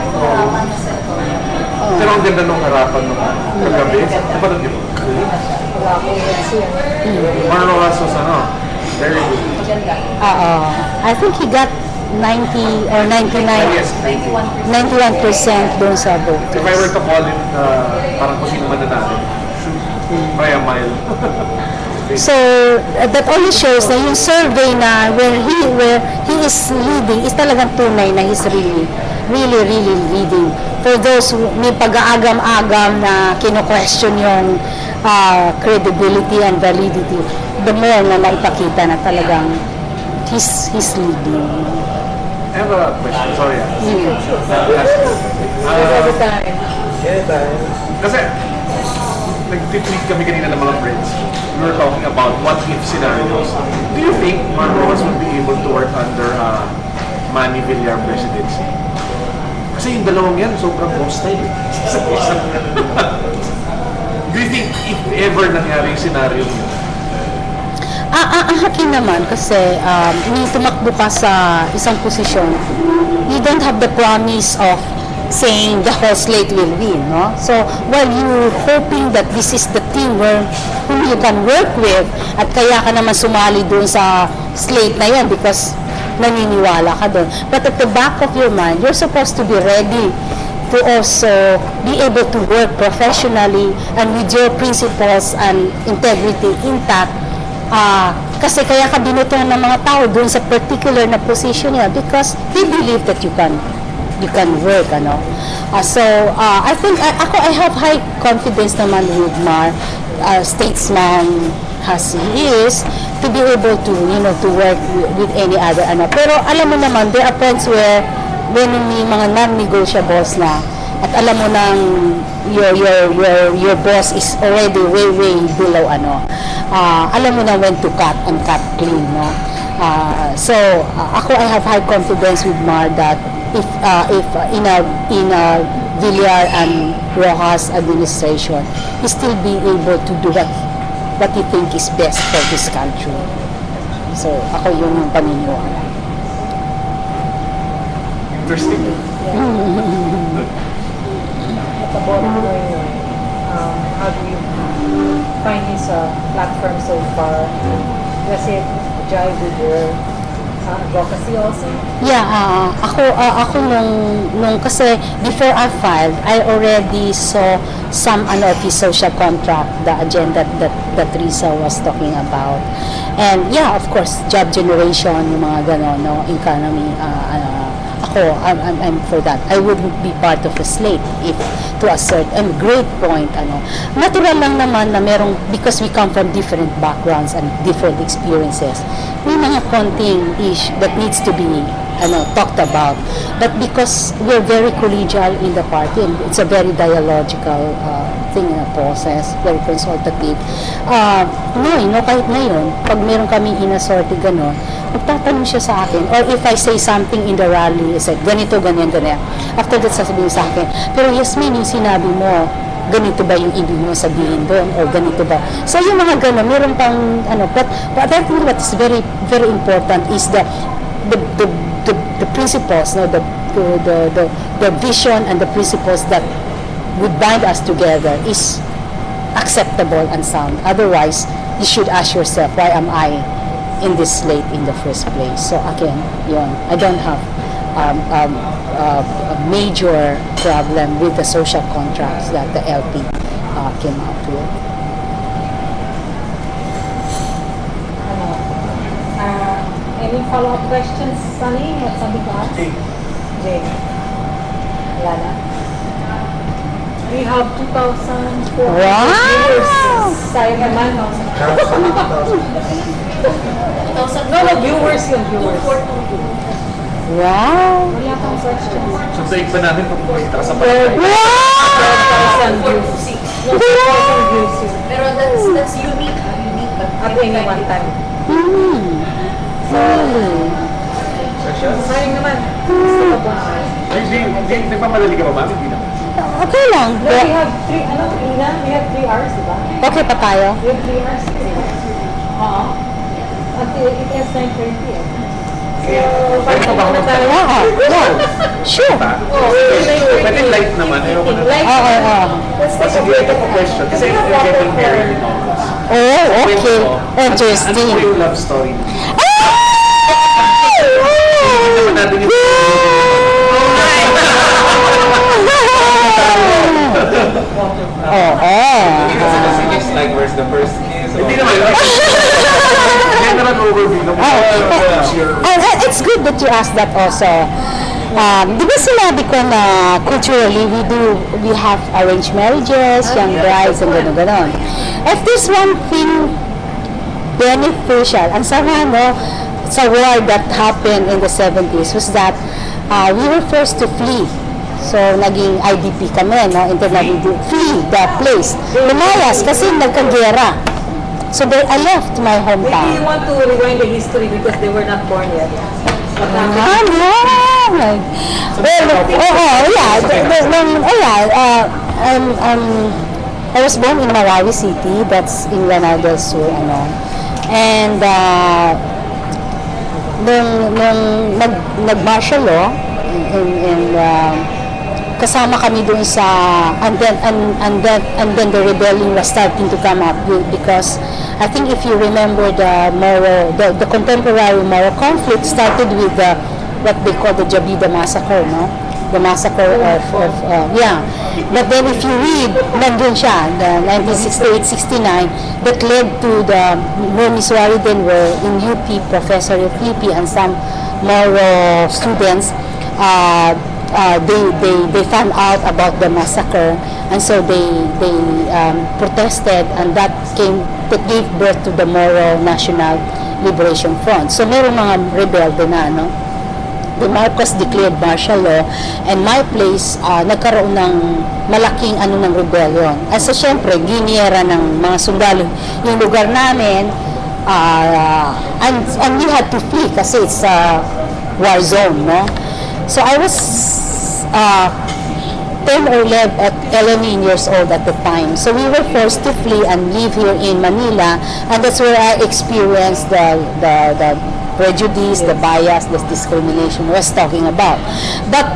Pero ang ganda nung harapan nung kagabi. Napanood niyo? Wala akong yan. Marlo Rasos, very good. I think he got 90 or 99, Yes, 91% doon sa If I were voters. to call it, parang kung sino man na natin, by a mile. So, that only shows na yung survey na where he is leading is talagang tunay na he's really leading. For those who may pag-aagam-agam na kino-question yung credibility and validity, the more na naipakita na talagang he's leading. I have a question, sorry. All the time. Kasi, nag-tweet kami kanina ng mga friends. We were talking about what if scenarios. Do you think Marcos would be able to work under Manny Villar presidency? Kasi yung dalawang yan, sobrang hostile. Do you think if ever nangyari yung scenario yun? Ang akin naman kasi may tumakbo ka sa isang posisyon, you don't have the promise of saying the whole slate will win, no? So, while you're hoping that this is the team whom you can work with, at kaya ka naman sumali doon sa slate na yan because naniniwala ka doon. But at the back of your mind, you're supposed to be ready to also be able to work professionally and with your principles and integrity intact. Kasi kaya ka binutuhan ng mga tao doon sa particular na position niya because they believe that you can work, so I think I have high confidence naman with Mar, statesman as he is, to be able to to work with any other pero alam mo naman there are points where when may mga non-negotiables na at alam mo nang your boss is already way below alam mo na when to cut and cut clean, no? So ako I have high confidence with Mar that if in a Villar and Rojas administration, he still be able to do what he think is best for this country. So ako yung paniniwala. Interesting. About how do you find his platform so far? Does it jive with your advocacy also? Yeah, ako nung kasi before I filed, I already saw some of his social contract, the agenda that Risa was talking about. And yeah, of course, job generation, yung mga gano'n, no, economy, I'm for that. I wouldn't be part of a slate if to assert. And great point, Natural lang naman na merong, because we come from different backgrounds and different experiences, may mga konting ish that needs to be talked about. But because we're very collegial in the party and it's a very dialogical thing in a process, very consultative. Kahit ngayon, pag meron kami inasorte gano'n, magtatanong siya sa akin. Or if I say something in the rally, I said, ganito, ganyan. After that, sasabihin sa akin, pero Yasmin, yung sinabi mo, ganito ba yung ibig mo sabihin doon? Or ganito ba? So yung mga gano'n, meron pang, but I think what is very, very important is the principles, the vision and the principles that would bind us together is acceptable and sound. Otherwise, you should ask yourself, why am I in this slate in the first place? So again, I don't have a major problem with the social contracts that the LP came out with. Any follow-up questions, Sunny? Have something to ask? Jay. Lana? We have 2,400 viewers. Sayang naman. No, viewers yun, viewers. Wow! Wala pang questions. So, sa iba natin, pag pumunta ka sa Wow! 12,000 views. No, 12,000 views yun. Pero that's unique, unique. But At any one time. Sayang naman. Gusto ka po. Nagpamadali ka ba, ma'am? Hindi naman. Okay lang. No, we have 3, Ina? We have 3 hours, diba? Okay pa tayo? We have 3 hours. Oo. Until it ends 9:30 eh. So, Pwede ba ako tayo? Yeah. Sure. Pwede light naman. Ayoko na. Oo. Kasi hindi ito po question. Kasi you're getting married in August. Oh, okay. Ano Interesting. po yung love story? Ah! Hindi naman natin yung... Oo. It's like, where's the first kiss? Hindi naman. General overview ng It's good that you asked that also. Di ba sinabi ko na culturally we have arranged marriages, young brides, and gano'n. If there's one thing beneficial, ang sama sa war that happened in the 70s was that we were forced to flee. So, naging IDP kami, internally flee the place. Lumayas kasi nagkagera. So, I left my Maybe you hometown. want to rewind the history because they were not born yet. I was born in Marawi City, that's in Lanao del Sur, and nung nag-martial law, kasama kami dun sa, and then the rebellion was starting to come up because I think if you remember the contemporary Moro conflict started with what they call the Jabida massacre, the massacre of but then if you read nandun siya, the 1968-69 that led to the Miswari then were in UP, professor of UP and some Moro students they found out about the massacre, and so they protested, and that gave birth to the Moro National Liberation Front. So merong mga rebelde na, the Marcos declared martial law, and my place nagkaroon ng malaking ng rebellion. And so syempre giniera ng mga sundalo yung lugar namin, and we had to flee kasi it's a war zone, So I was 10 or 11 years old at the time. So we were forced to flee and live here in Manila, and that's where I experienced the prejudice, the bias, the discrimination I was talking about. But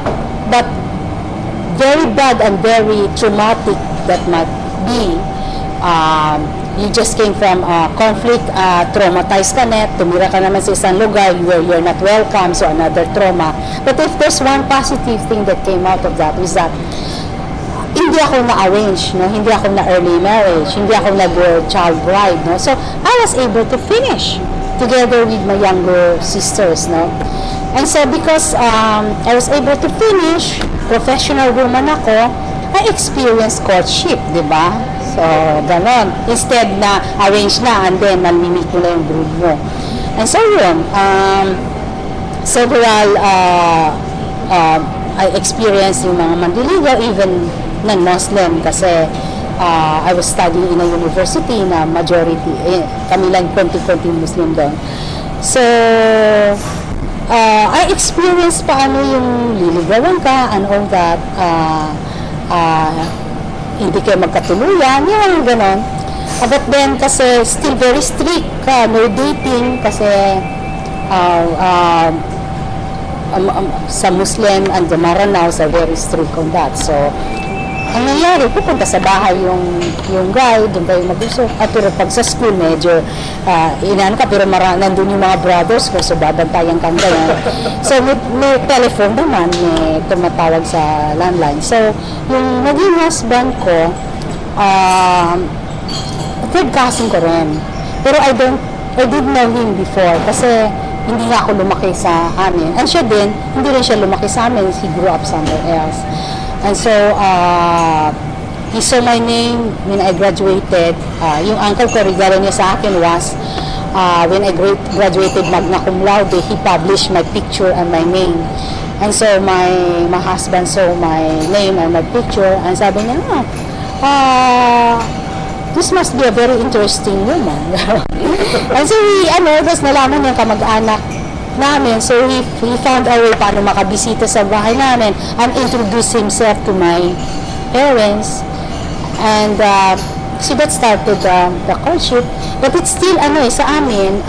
very bad and very traumatic that might be. You just came from conflict, traumatized ka na, tumira ka naman sa isang lugar where you're not welcome, so another trauma. But if there's one positive thing that came out of that is that hindi ako na-arrange, hindi ako na-early marriage, hindi ako nag-child bride. So I was able to finish together with my younger sisters. And so because I was able to finish, professional woman ako, I experienced courtship, di ba? So, ganon. Instead na arrange na and then nalimit mo na yung brood mo. And so yun, several I experienced yung mga mandiligaw, even non-Muslim kasi I was studying in a university na majority, kami lang 20 Muslim doon. So, I experienced paano yung liligawan ka and all that, hindi kayo magkatuluyan, yung ganon. But then, kasi still very strict ka, no dating, kasi sa Muslim and the Maranaos are very strict on that. So, ang nangyari, pupunta sa bahay yung guy, doon kayo mag-usap. At pero pag sa school, medyo inano ka, pero nandun yung mga brothers ko, so babantayan kang ganyan. So may telephone naman, may tumatawag sa landline. So yung naging husband ko, third cousin ko rin. Pero I didn't know him before kasi hindi nga ako lumaki sa amin. And siya din, hindi rin siya lumaki sa amin. He grew up somewhere else. And so, he saw my name when I graduated. Yung uncle ko, regalo niya sa akin was, when I graduated magna cum laude, he published my picture and my name. And so, my husband saw my name and my picture, and sabi niya, this must be a very interesting woman. And so, tapos nalaman niya kamag-anak namin. So, he found a way paano makabisita sa bahay namin and introduce himself to my parents. And so that started the courtship. But it's still, sa amin,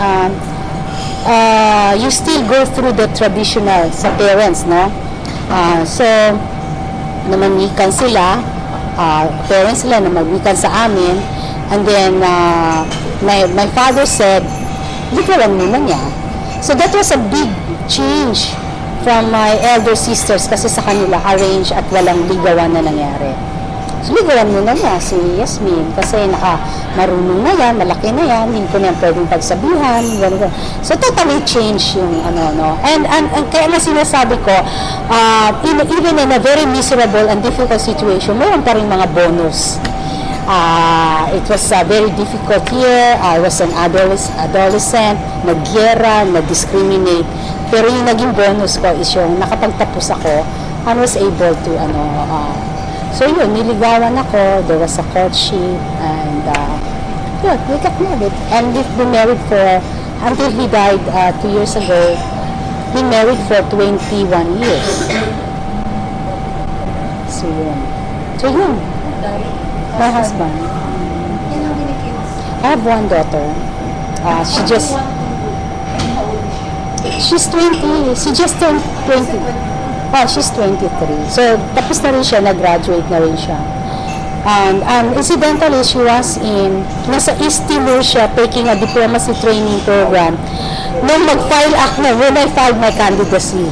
you still go through the traditional sa parents, no? So, namanikan sila, parents sila namanikan sa amin. And then, my father said, ligawan muna niya. So that was a big change from my elder sisters kasi sa kanila arrange at walang ligawan na nangyari. So ligawan muna niya si Yasmin kasi marunong na yan, malaki na yan, hindi ko na pwedeng pagsabihan, gano'n. So totally change yung And kaya na sinasabi ko, even in a very miserable and difficult situation, mayroon pa rin mga bonus. It was a very difficult year. I was an adolescent, nagyera, nag-discriminate. Pero yung naging bonus ko is yung nakapagtapos ako, I was able to, so yun, niligawan ako, there was a courtship, and yun, we got married. And we've been married until he died 2 years ago, been married for 21 years. So yun. My husband. I have one daughter. She's 20. She just turned 20. She's 23. So, tapos na rin siya, nag-graduate na rin siya. And incidentally, she was nasa East Timor siya, taking a diplomacy training program. Nung mag-file ako, when I filed my candidacy.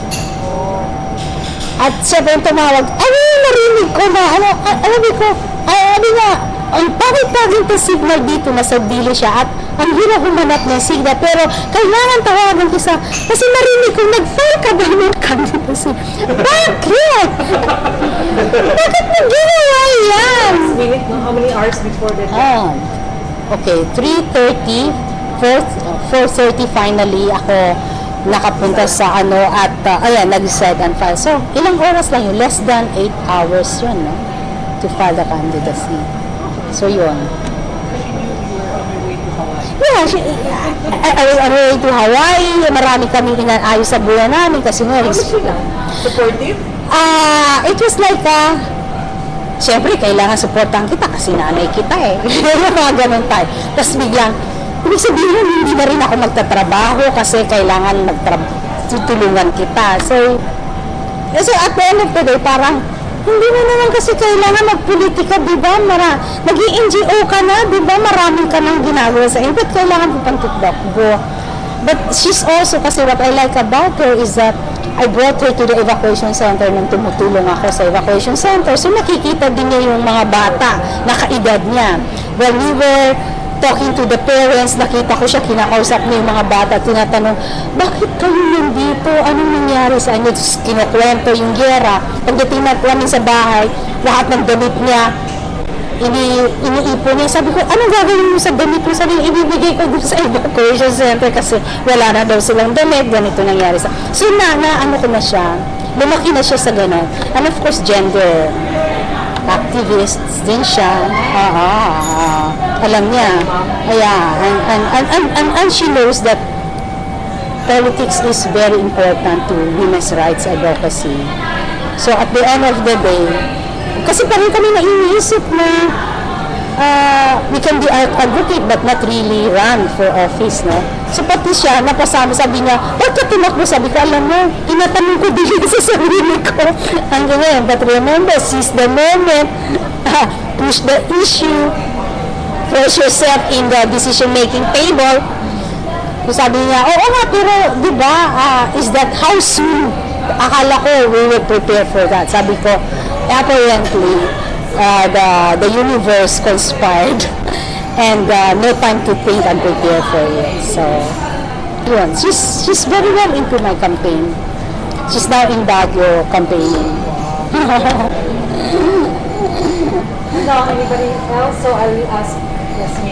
At siya rin tumawag, narinig ko na, sabi nga, bakit to signal dito, nasa dili siya, at ang hirap humanap ng signal, pero kailangan tawagan ko kasi narinig ko, nag-file ka ba ng candidacy? Bakit? Bakit mo ginawa yan? How many hours before the Okay, 3:30, 4:30 finally ako nakapunta sa at nag-set and file. So, ilang oras lang yun? Less than 8 hours yun, no? To file the candidacy. So, yun. Yeah, I was on my way to Hawaii. Marami kami inaayos sa buhay namin kasi nga. Supportive? It was like, syempre, kailangan supportan kita kasi nanay kita eh. Mga ganun tayo. Tapos biglang, ibig sabihin, hindi na rin ako magtatrabaho kasi kailangan tutulungan kita. So at the end of the day, parang, hindi na naman kasi kailangan magpolitika, di ba? Nag-i-NGO ka na, di ba? Marami ka nang ginagawa sa iyo. Ba't kailangan po pang tutbakbo? But she's also, kasi what I like about her is that I brought her to the evacuation center nung tumutulong ako sa evacuation center. So nakikita din niya yung mga bata na kaedad niya. When we were talking to the parents, nakita ko siya, kinakausap niya yung mga bata, tinatanong, bakit kayo nandito? Anong nangyari sa inyo? Kinukwento yung gera. Pagdating namin sa bahay, lahat ng damit niya, iniipon niya. Sabi ko, anong gagawin mo sa damit mo? Sabi niya, ibibigay ko dun sa evacuation center kasi wala na daw silang damit. Ganito nangyari sa... So, ano ko na siya. Lumaki na siya sa ganun. And of course, gender activists din siya. Alam niya. And she knows that politics is very important to women's rights advocacy. So at the end of the day, kasi parang kami naiisip na we can be advocate but not really run for office, no? So pati siya, napasama, sabi niya, ba't ka tumakbo? Sabi ko, alam mo, tinatanong ko din sa sarili ko. Hanggang ngayon, but remember, seize the moment, push the issue, force yourself in the decision-making table. So sabi niya, oo nga, pero di ba, is that how soon? Akala ko we will prepare for that. Sabi ko, apparently, the universe conspired and no time to think and prepare for it. So, yun. She's very well into my campaign. She's now in Baguio campaigning. Now, anybody else? So I will ask Yasmin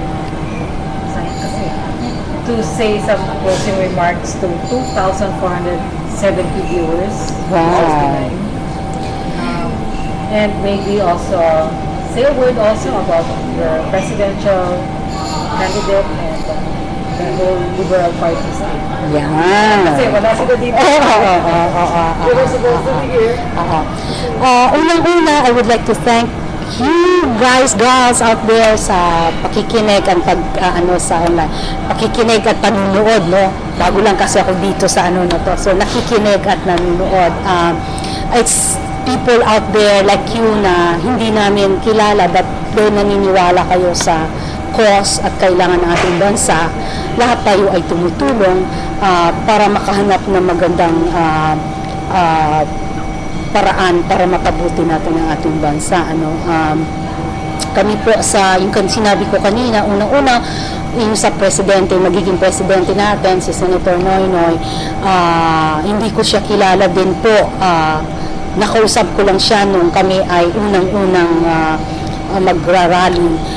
to say some closing remarks to 2,470 viewers. Wow. And maybe also say a word also about your presidential candidate and the whole Liberal Party side. Yeah. Kasi wala sila dito. They were supposed to be here. Unang-una, I would like to thank you guys, girls out there sa pakikinig at sa online. Pakikinig at panunood, no? Bago lang kasi ako dito sa na to. So, nakikinig at nanonood. It's people out there like you na hindi namin kilala but naniniwala kayo sa cause at kailangan ng ating bansa. Lahat tayo ay tumutulong para makahanap ng magandang paraan para makabuti natin ang ating bansa. Kami po sa, yung sinabi ko kanina, unang-una, yung sa presidente, magiging presidente natin, si Senator Noynoy, hindi ko siya kilala din po. Nakausap ko lang siya nung kami ay unang-unang magrarally.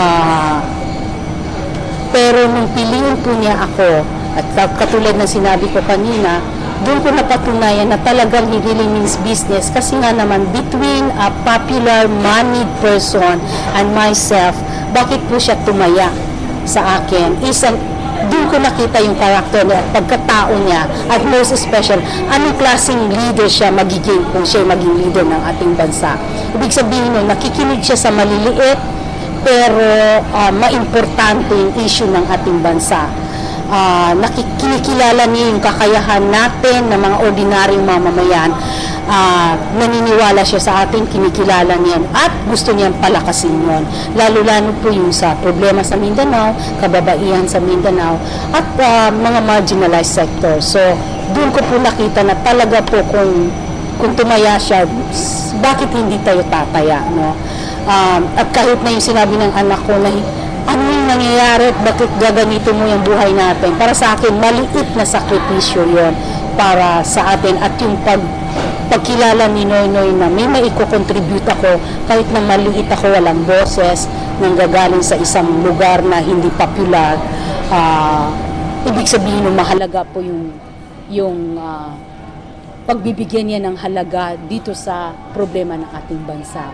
Pero nung piliin po niya ako, at katulad ng sinabi ko kanina, doon ko napatunayan na talagang he really means business kasi nga naman between a popular moneyed person and myself, bakit po siya tumaya sa akin? Doon ko nakita yung karakter niya at pagkatao niya at most especially, anong klaseng leader siya magiging kung siya maging leader ng ating bansa. Ibig sabihin nun, nakikinig siya sa maliliit pero maimportante yung issue ng ating bansa. Nakikilala niya yung kakayahan natin ng mga ordinaryong mamamayan. Naniniwala siya sa atin, kinikilala niya at gusto niyang palakasin yun. Lalo-lalo po yung sa problema sa Mindanao, kababaihan sa Mindanao at mga marginalized sector. So, doon ko po nakita na talaga po kung tumaya siya, bakit hindi tayo tataya, no? At kahit na yung sinabi ng anak ko na ano yung nangyayari at bakit gaganito mo yung buhay natin. Para sa akin, maliit na sakripisyo yun para sa atin at yung pagkilala ni Noynoy na may maiko-contribute ako kahit na maliit ako, walang boses, nanggagaling sa isang lugar na hindi popular. Ibig sabihin ng mahalaga po yung pagbibigyan niya ng halaga dito sa problema ng ating bansa.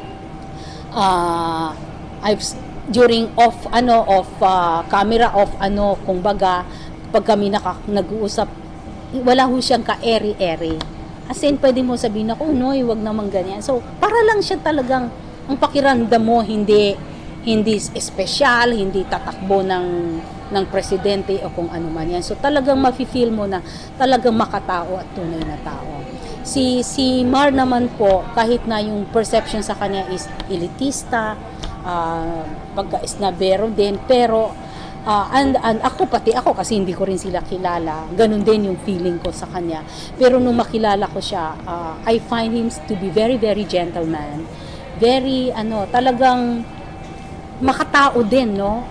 During camera kumbaga pag kami nag-uusap, wala ho siyang ka-eri-eri. As in, pwede mo sabihin ako, Noy, wag naman ganyan. So, para lang siya talagang, ang pakiramdam mo, hindi espesyal, hindi tatakbo ng presidente o kung ano man yan. So, talagang mafe-feel mo na talagang makatao at tunay na tao. Si Mar naman po, kahit na yung perception sa kanya is elitista, pagka-isnabero din, pero and pati ako kasi hindi ko rin sila kilala, ganun din yung feeling ko sa kanya. Pero nung makilala ko siya, I find him to be very, very gentleman, very talagang makatao din, no?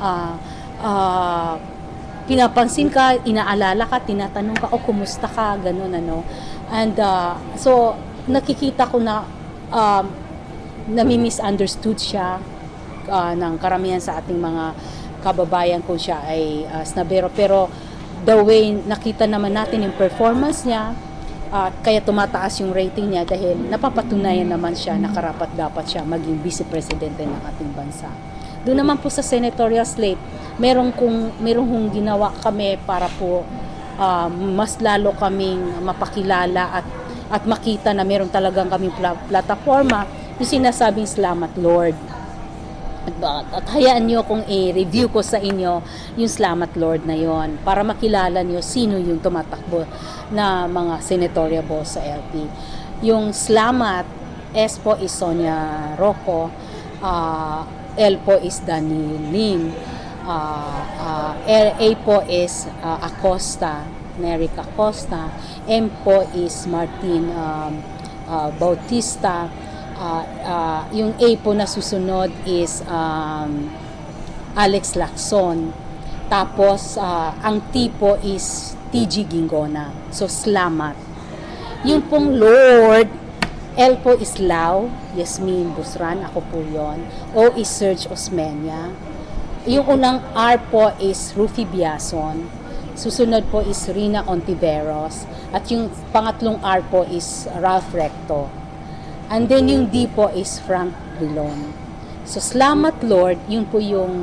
Pinapansin ka, inaalala ka, tinatanong ka, kumusta ka, ganun, and so nakikita ko na nami-misunderstood siya ng karamihan sa ating mga kababayan kung siya ay snabero. Pero the way nakita naman natin yung performance niya, kaya tumataas yung rating niya dahil napapatunayan naman siya na karapat-dapat siya maging vice-presidente ng ating bansa. Doon naman po sa senatorial slate, merong ginawa kami para po mas lalo kaming mapakilala at makita na meron talagang kaming plataforma, yung sinasabing Salamat Lord. At hayaan nyo kung i-review ko sa inyo yung Salamat Lord na yon para makilala nyo sino yung tumatakbo na mga senatorial boss sa LP. Yung Salamat, S po is Sonia Rocco, L po is Danny Lim, A po is Acosta, Neric Acosta, M po is Martin Bautista, yung A po na susunod is Alex Lacson. Tapos, ang T po is TG Gingona. So, Salamat. Yung pong Lord, L po is Lau, Yasmin Busran, ako po yon. O is Serge Osmeña. Yung unang R po is Rufy Biason. Susunod po is Rina Ontiveros. At yung pangatlong R po is Ralph Recto. And then yung D po is Frank Bilon. So, Salamat Lord, yun po yung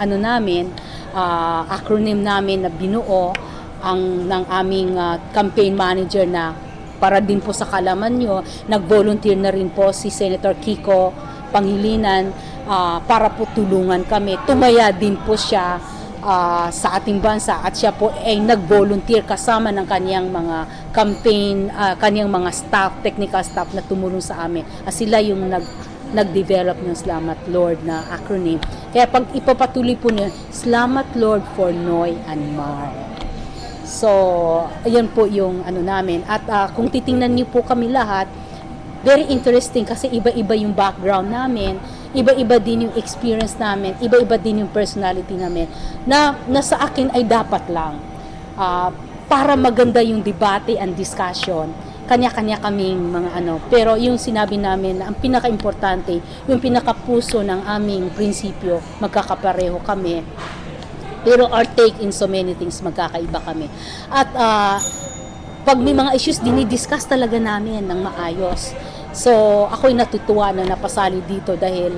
acronym namin na binuo ng aming campaign manager na para din po sa kalaman nyo, nag-volunteer na rin po si Senator Kiko Pangilinan para po tulungan kami. Tumaya din po siya sa ating bansa at siya po ay nag-volunteer kasama ng kaniyang mga campaign, kaniyang mga staff, technical staff na tumulong sa amin. Sila yung nag-develop ng Salamat Lord na acronym. Kaya pag ipapatuloy po niya, Salamat Lord for Noy and Mar. So, ayan po yung namin. At kung titingnan niyo po kami lahat, very interesting kasi iba-iba yung background namin, iba-iba din yung experience namin, iba-iba din yung personality namin, na sa akin ay dapat lang. Para maganda yung debate and discussion, kanya-kanya kaming mga pero yung sinabi namin na ang pinaka-importante, yung pinaka-puso ng aming prinsipyo, magkakapareho kami. Pero our take in so many things, magkakaiba kami. At pag may mga issues, dinidiscuss talaga namin ng maayos. So, ako'y natutuwa na napasali dito dahil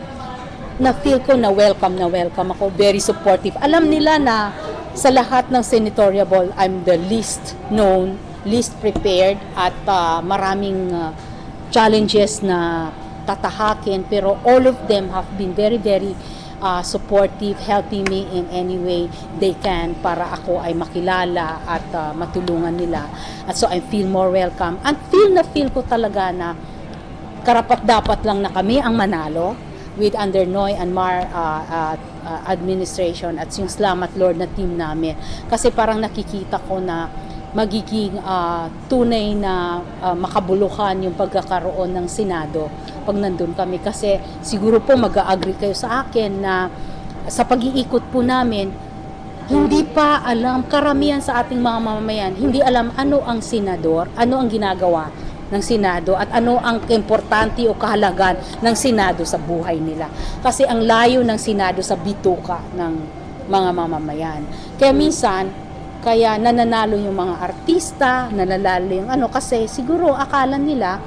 na-feel ko na welcome ako. Very supportive. Alam nila na sa lahat ng senatorial ball, I'm the least known, least prepared, at maraming challenges na tatahakin. Pero all of them have been very, very supportive, helping me in any way they can para ako ay makilala at matulungan nila. At so I feel more welcome. And feel ko talaga na karapat-dapat lang na kami ang manalo with under Noy and Mar administration at yung Salamat Lord na team namin. Kasi parang nakikita ko na magiging tunay na makabuluhan yung pagkakaroon ng Senado pag nandun kami. Kasi siguro po mag-agree kayo sa akin na sa pag-iikot po namin, hindi pa alam, karamihan sa ating mga mamamayan, hindi alam ano ang senador, ano ang ginagawa ng Senado at ano ang importante o kahalagan ng Senado sa buhay nila. Kasi ang layo ng Senado sa bituka ng mga mamamayan. Kaya minsan, kaya nananalo yung mga artista, nananalo yung kasi siguro akala nila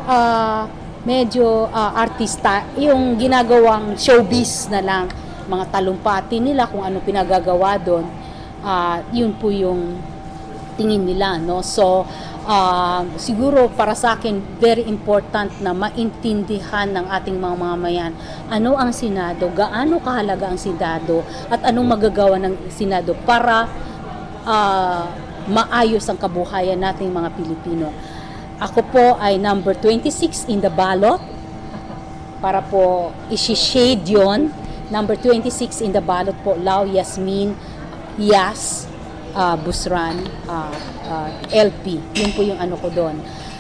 medyo artista, yung ginagawang showbiz na lang, mga talumpati nila kung ano pinagagawa doon, yun po yung tingin nila, no? So, siguro para sa akin, very important na maintindihan ng ating mga mamamayan ano ang Senado, gaano kahalaga ang Senado, at anong magagawa ng Senado para maayos ang kabuhayan nating mga Pilipino. Ako po ay number 26 in the ballot para po isi-shade yon. Number 26 in the ballot po, Lau Yasmin Yas Busran LP. Yun po yung ko doon.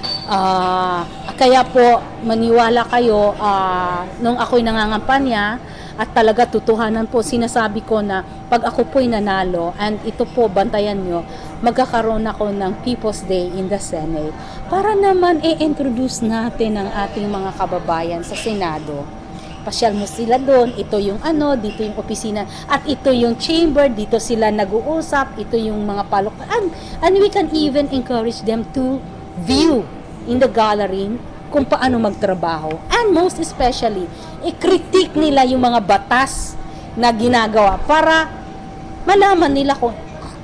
Kaya po maniwala kayo, nung ako'y nangangampanya at talaga tutuhanan po, sinasabi ko na pag ako po'y nanalo, and ito po bantayan nyo, magkakaroon ako ng People's Day in the Senate para naman i-introduce natin ang ating mga kababayan sa Senado. Pasyal mo sila doon, ito yung dito yung opisina, at ito yung chamber, dito sila nag-uusap, ito yung mga palukan, and we can even encourage them to view in the gallery kung paano magtrabaho. And most especially, i-critique nila yung mga batas na ginagawa para malaman nila kung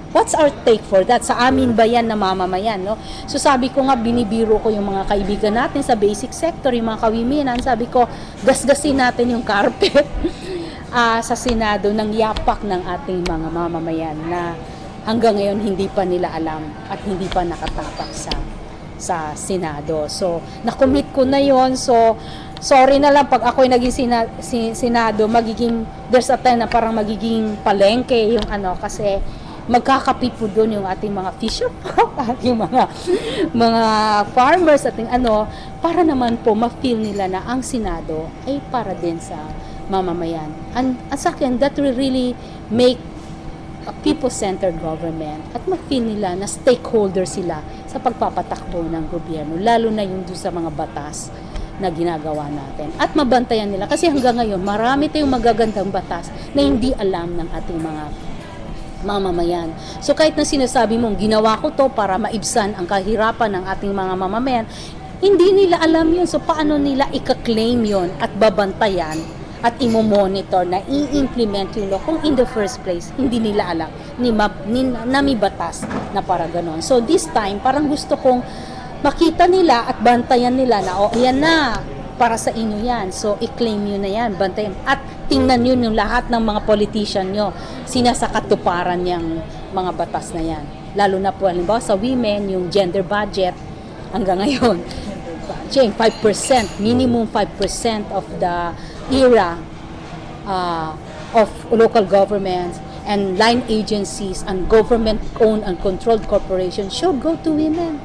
what's our take for that? Sa amin ba yan na mamamayan, no? So sabi ko nga, binibiro ko yung mga kaibigan natin sa basic sector, yung mga kawiminan, sabi ko, gasgasin natin yung carpet sa Senado ng yapak ng ating mga mamamayan na hanggang ngayon hindi pa nila alam at hindi pa nakatapak sa Senado. So, nakomit ko na yon. So, sorry na lang pag ako'y naging Senado, there's a time na parang magiging palengke yung kasi magkakapit po doon yung ating mga fisher folk, ating mga farmers, ating para naman po ma-feel nila na ang Senado ay para din sa mamamayan. And sa akin, that will really make a people-centered government at ma-feel nila na stakeholder sila sa pagpapatakbo ng gobyerno, lalo na yung doon sa mga batas na ginagawa natin. At mabantayan nila. Kasi hanggang ngayon, marami tayong magagandang batas na hindi alam ng ating mga mamamayan. So kahit na sinasabi mong ginawa ko to para maibsan ang kahirapan ng ating mga mamamayan, hindi nila alam yun. So paano nila ika-claim yun at babantayan at imo-monitor na i-implement yung law kung in the first place hindi nila alam na may batas na para ganon. So this time, parang gusto kong makita nila at bantayan nila na yan na, para sa inyo yan. So i-claim nyo na yan, bantayan. At tingnan nyo yung lahat ng mga politician nyo, sinasakatuparan yung mga batas na yan. Lalo na po, halimbawa sa women, yung gender budget, hanggang ngayon, 5%, minimum 5% of the era of local governments and line agencies and government-owned and controlled corporations should go to women.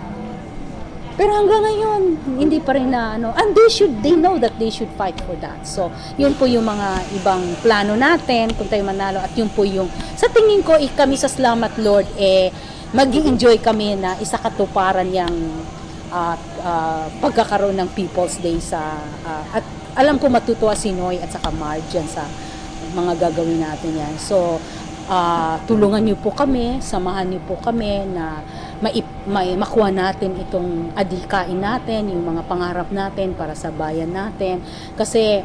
Pero hanggang ngayon, hindi pa rin na and they know that they should fight for that. So, yun po yung mga ibang plano natin kung tayo manalo at yun po yung, sa tingin ko, kami sa Salamat Lord, mag-i-enjoy kami na isa katuparan yung pagkakaroon ng People's Day at alam ko matutuwa si Noy at saka Marge dyan sa mga gagawin natin yan. So, tulungan niyo po kami, samahan niyo po kami na makuha natin itong adhikain natin, yung mga pangarap natin para sa bayan natin. Kasi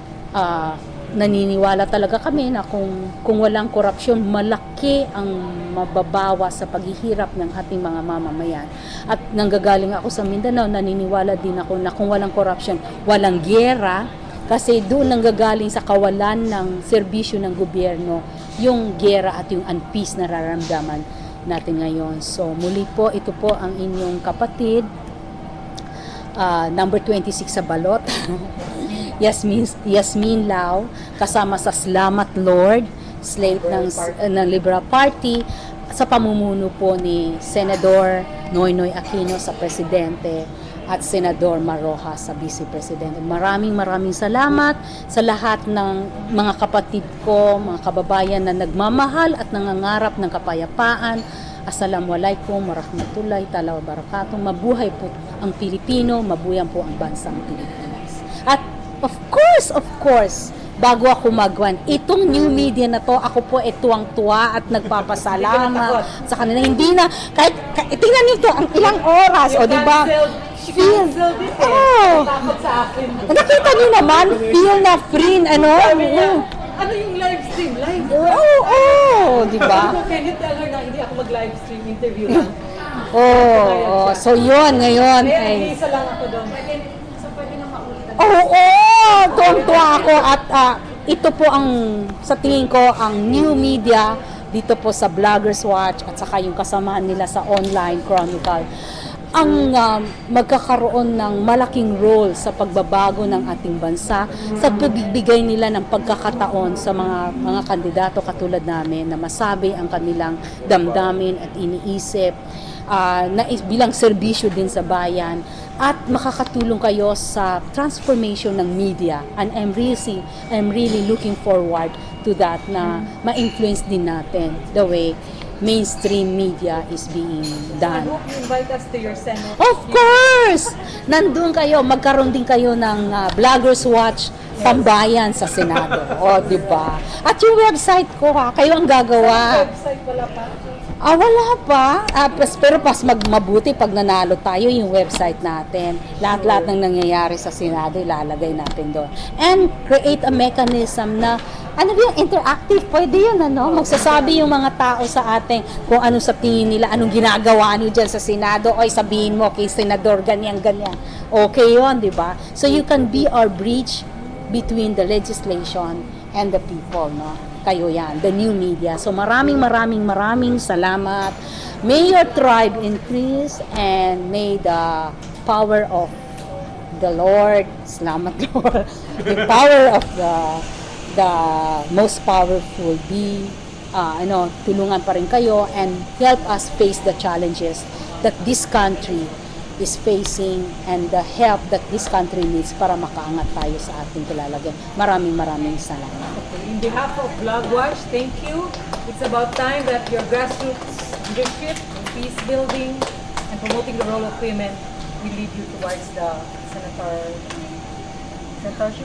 naniniwala talaga kami na kung walang korupsyon, malaki ang mababawa sa paghihirap ng ating mga mamamayan. At nanggagaling ako sa Mindanao, naniniwala din ako na kung walang korupsyon, walang giyera, kasi doon nanggagaling sa kawalan ng serbisyo ng gobyerno yung giyera at yung unpeace na nararamdaman natin ngayon. So muli po, ito po ang inyong kapatid, number 26 sa balot, Yasmin Lau, kasama sa Salamat Lord, slate ng Liberal Party, sa pamumuno po ni Senador Noynoy Aquino sa Presidente at Senador Maroja sa Vice Presidente. Maraming salamat sa lahat ng mga kapatid ko, mga kababayan na nagmamahal at nangangarap ng kapayapaan. Assalamualaikum warahmatullahi ta'ala wabarakatuh. Mabuhay po ang Pilipino, mabuhay po ang bansang Pilipinas. At of course, bago ako magwan, itong new media na to, ako po tuwang-tuwa at nagpapasalamat sa kanila. Hindi na, kahit tingnan nito, ang ilang oras, o diba? Feel, takot sa akin. Nakita niyo naman, feel na free, Ano yung live stream? diba? Sabi ko, can you tell her na hindi ako mag-live stream interview lang? So yun, ngayon. Kaya isa lang ako doon. Pwede na maulit. Tuwang-tuwa ako at ito po ang, sa tingin ko, ang new media dito po sa Bloggers Watch at saka yung kasamahan nila sa Online Chronicle ang magkakaroon ng malaking role sa pagbabago ng ating bansa, sa pagbibigay nila ng pagkakataon sa mga kandidato katulad namin na masabi ang kanilang damdamin at iniisip na bilang serbisyo din sa bayan at makakatulong kayo sa transformation ng media. And I'm really looking forward to that na ma-influence din natin the way mainstream media is being done. I hope you invite us to your Senate. Of course! Nandun kayo, magkaroon din kayo ng Bloggers Watch Pambayan sa Senado. Diba? At yung website ko kayo ang gagawa. Website wala pa? Wala pa. Pero mabuti pag nanalo tayo yung website natin. Lahat-lahat ng nangyayari sa Senado, ilalagay natin doon. And create a mechanism na, ano yung interactive? Pwede yun, ano? Magsasabi yung mga tao sa atin kung ano sa tingin nila, anong ginagawa nyo dyan sa Senado. Oy, sabihin mo kay Senador, ganyan-ganyan. Okay yun, di ba? So you can be our bridge between the legislation and the people, no? Kayo yan, the new media. So maraming salamat. May your tribe increase and may the power of the Lord, salamat Lord, the power of the most powerful be, tulungan pa rin kayo and help us face the challenges that this country is facing and the help that this country needs para makaangat tayo sa ating kilalagyan. Maraming salamat. In behalf of Blogwatch, thank you. It's about time that your grassroots leadership in peace building and promoting the role of women will lead you towards the senatorship.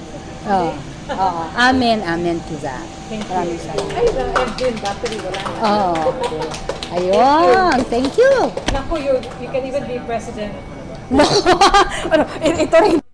Amen to that. Thank you. Maraming salamat. Ay, the engine battery, wala na. Okay. Ayun, thank you. Naku, you can even be president. No, ito rin.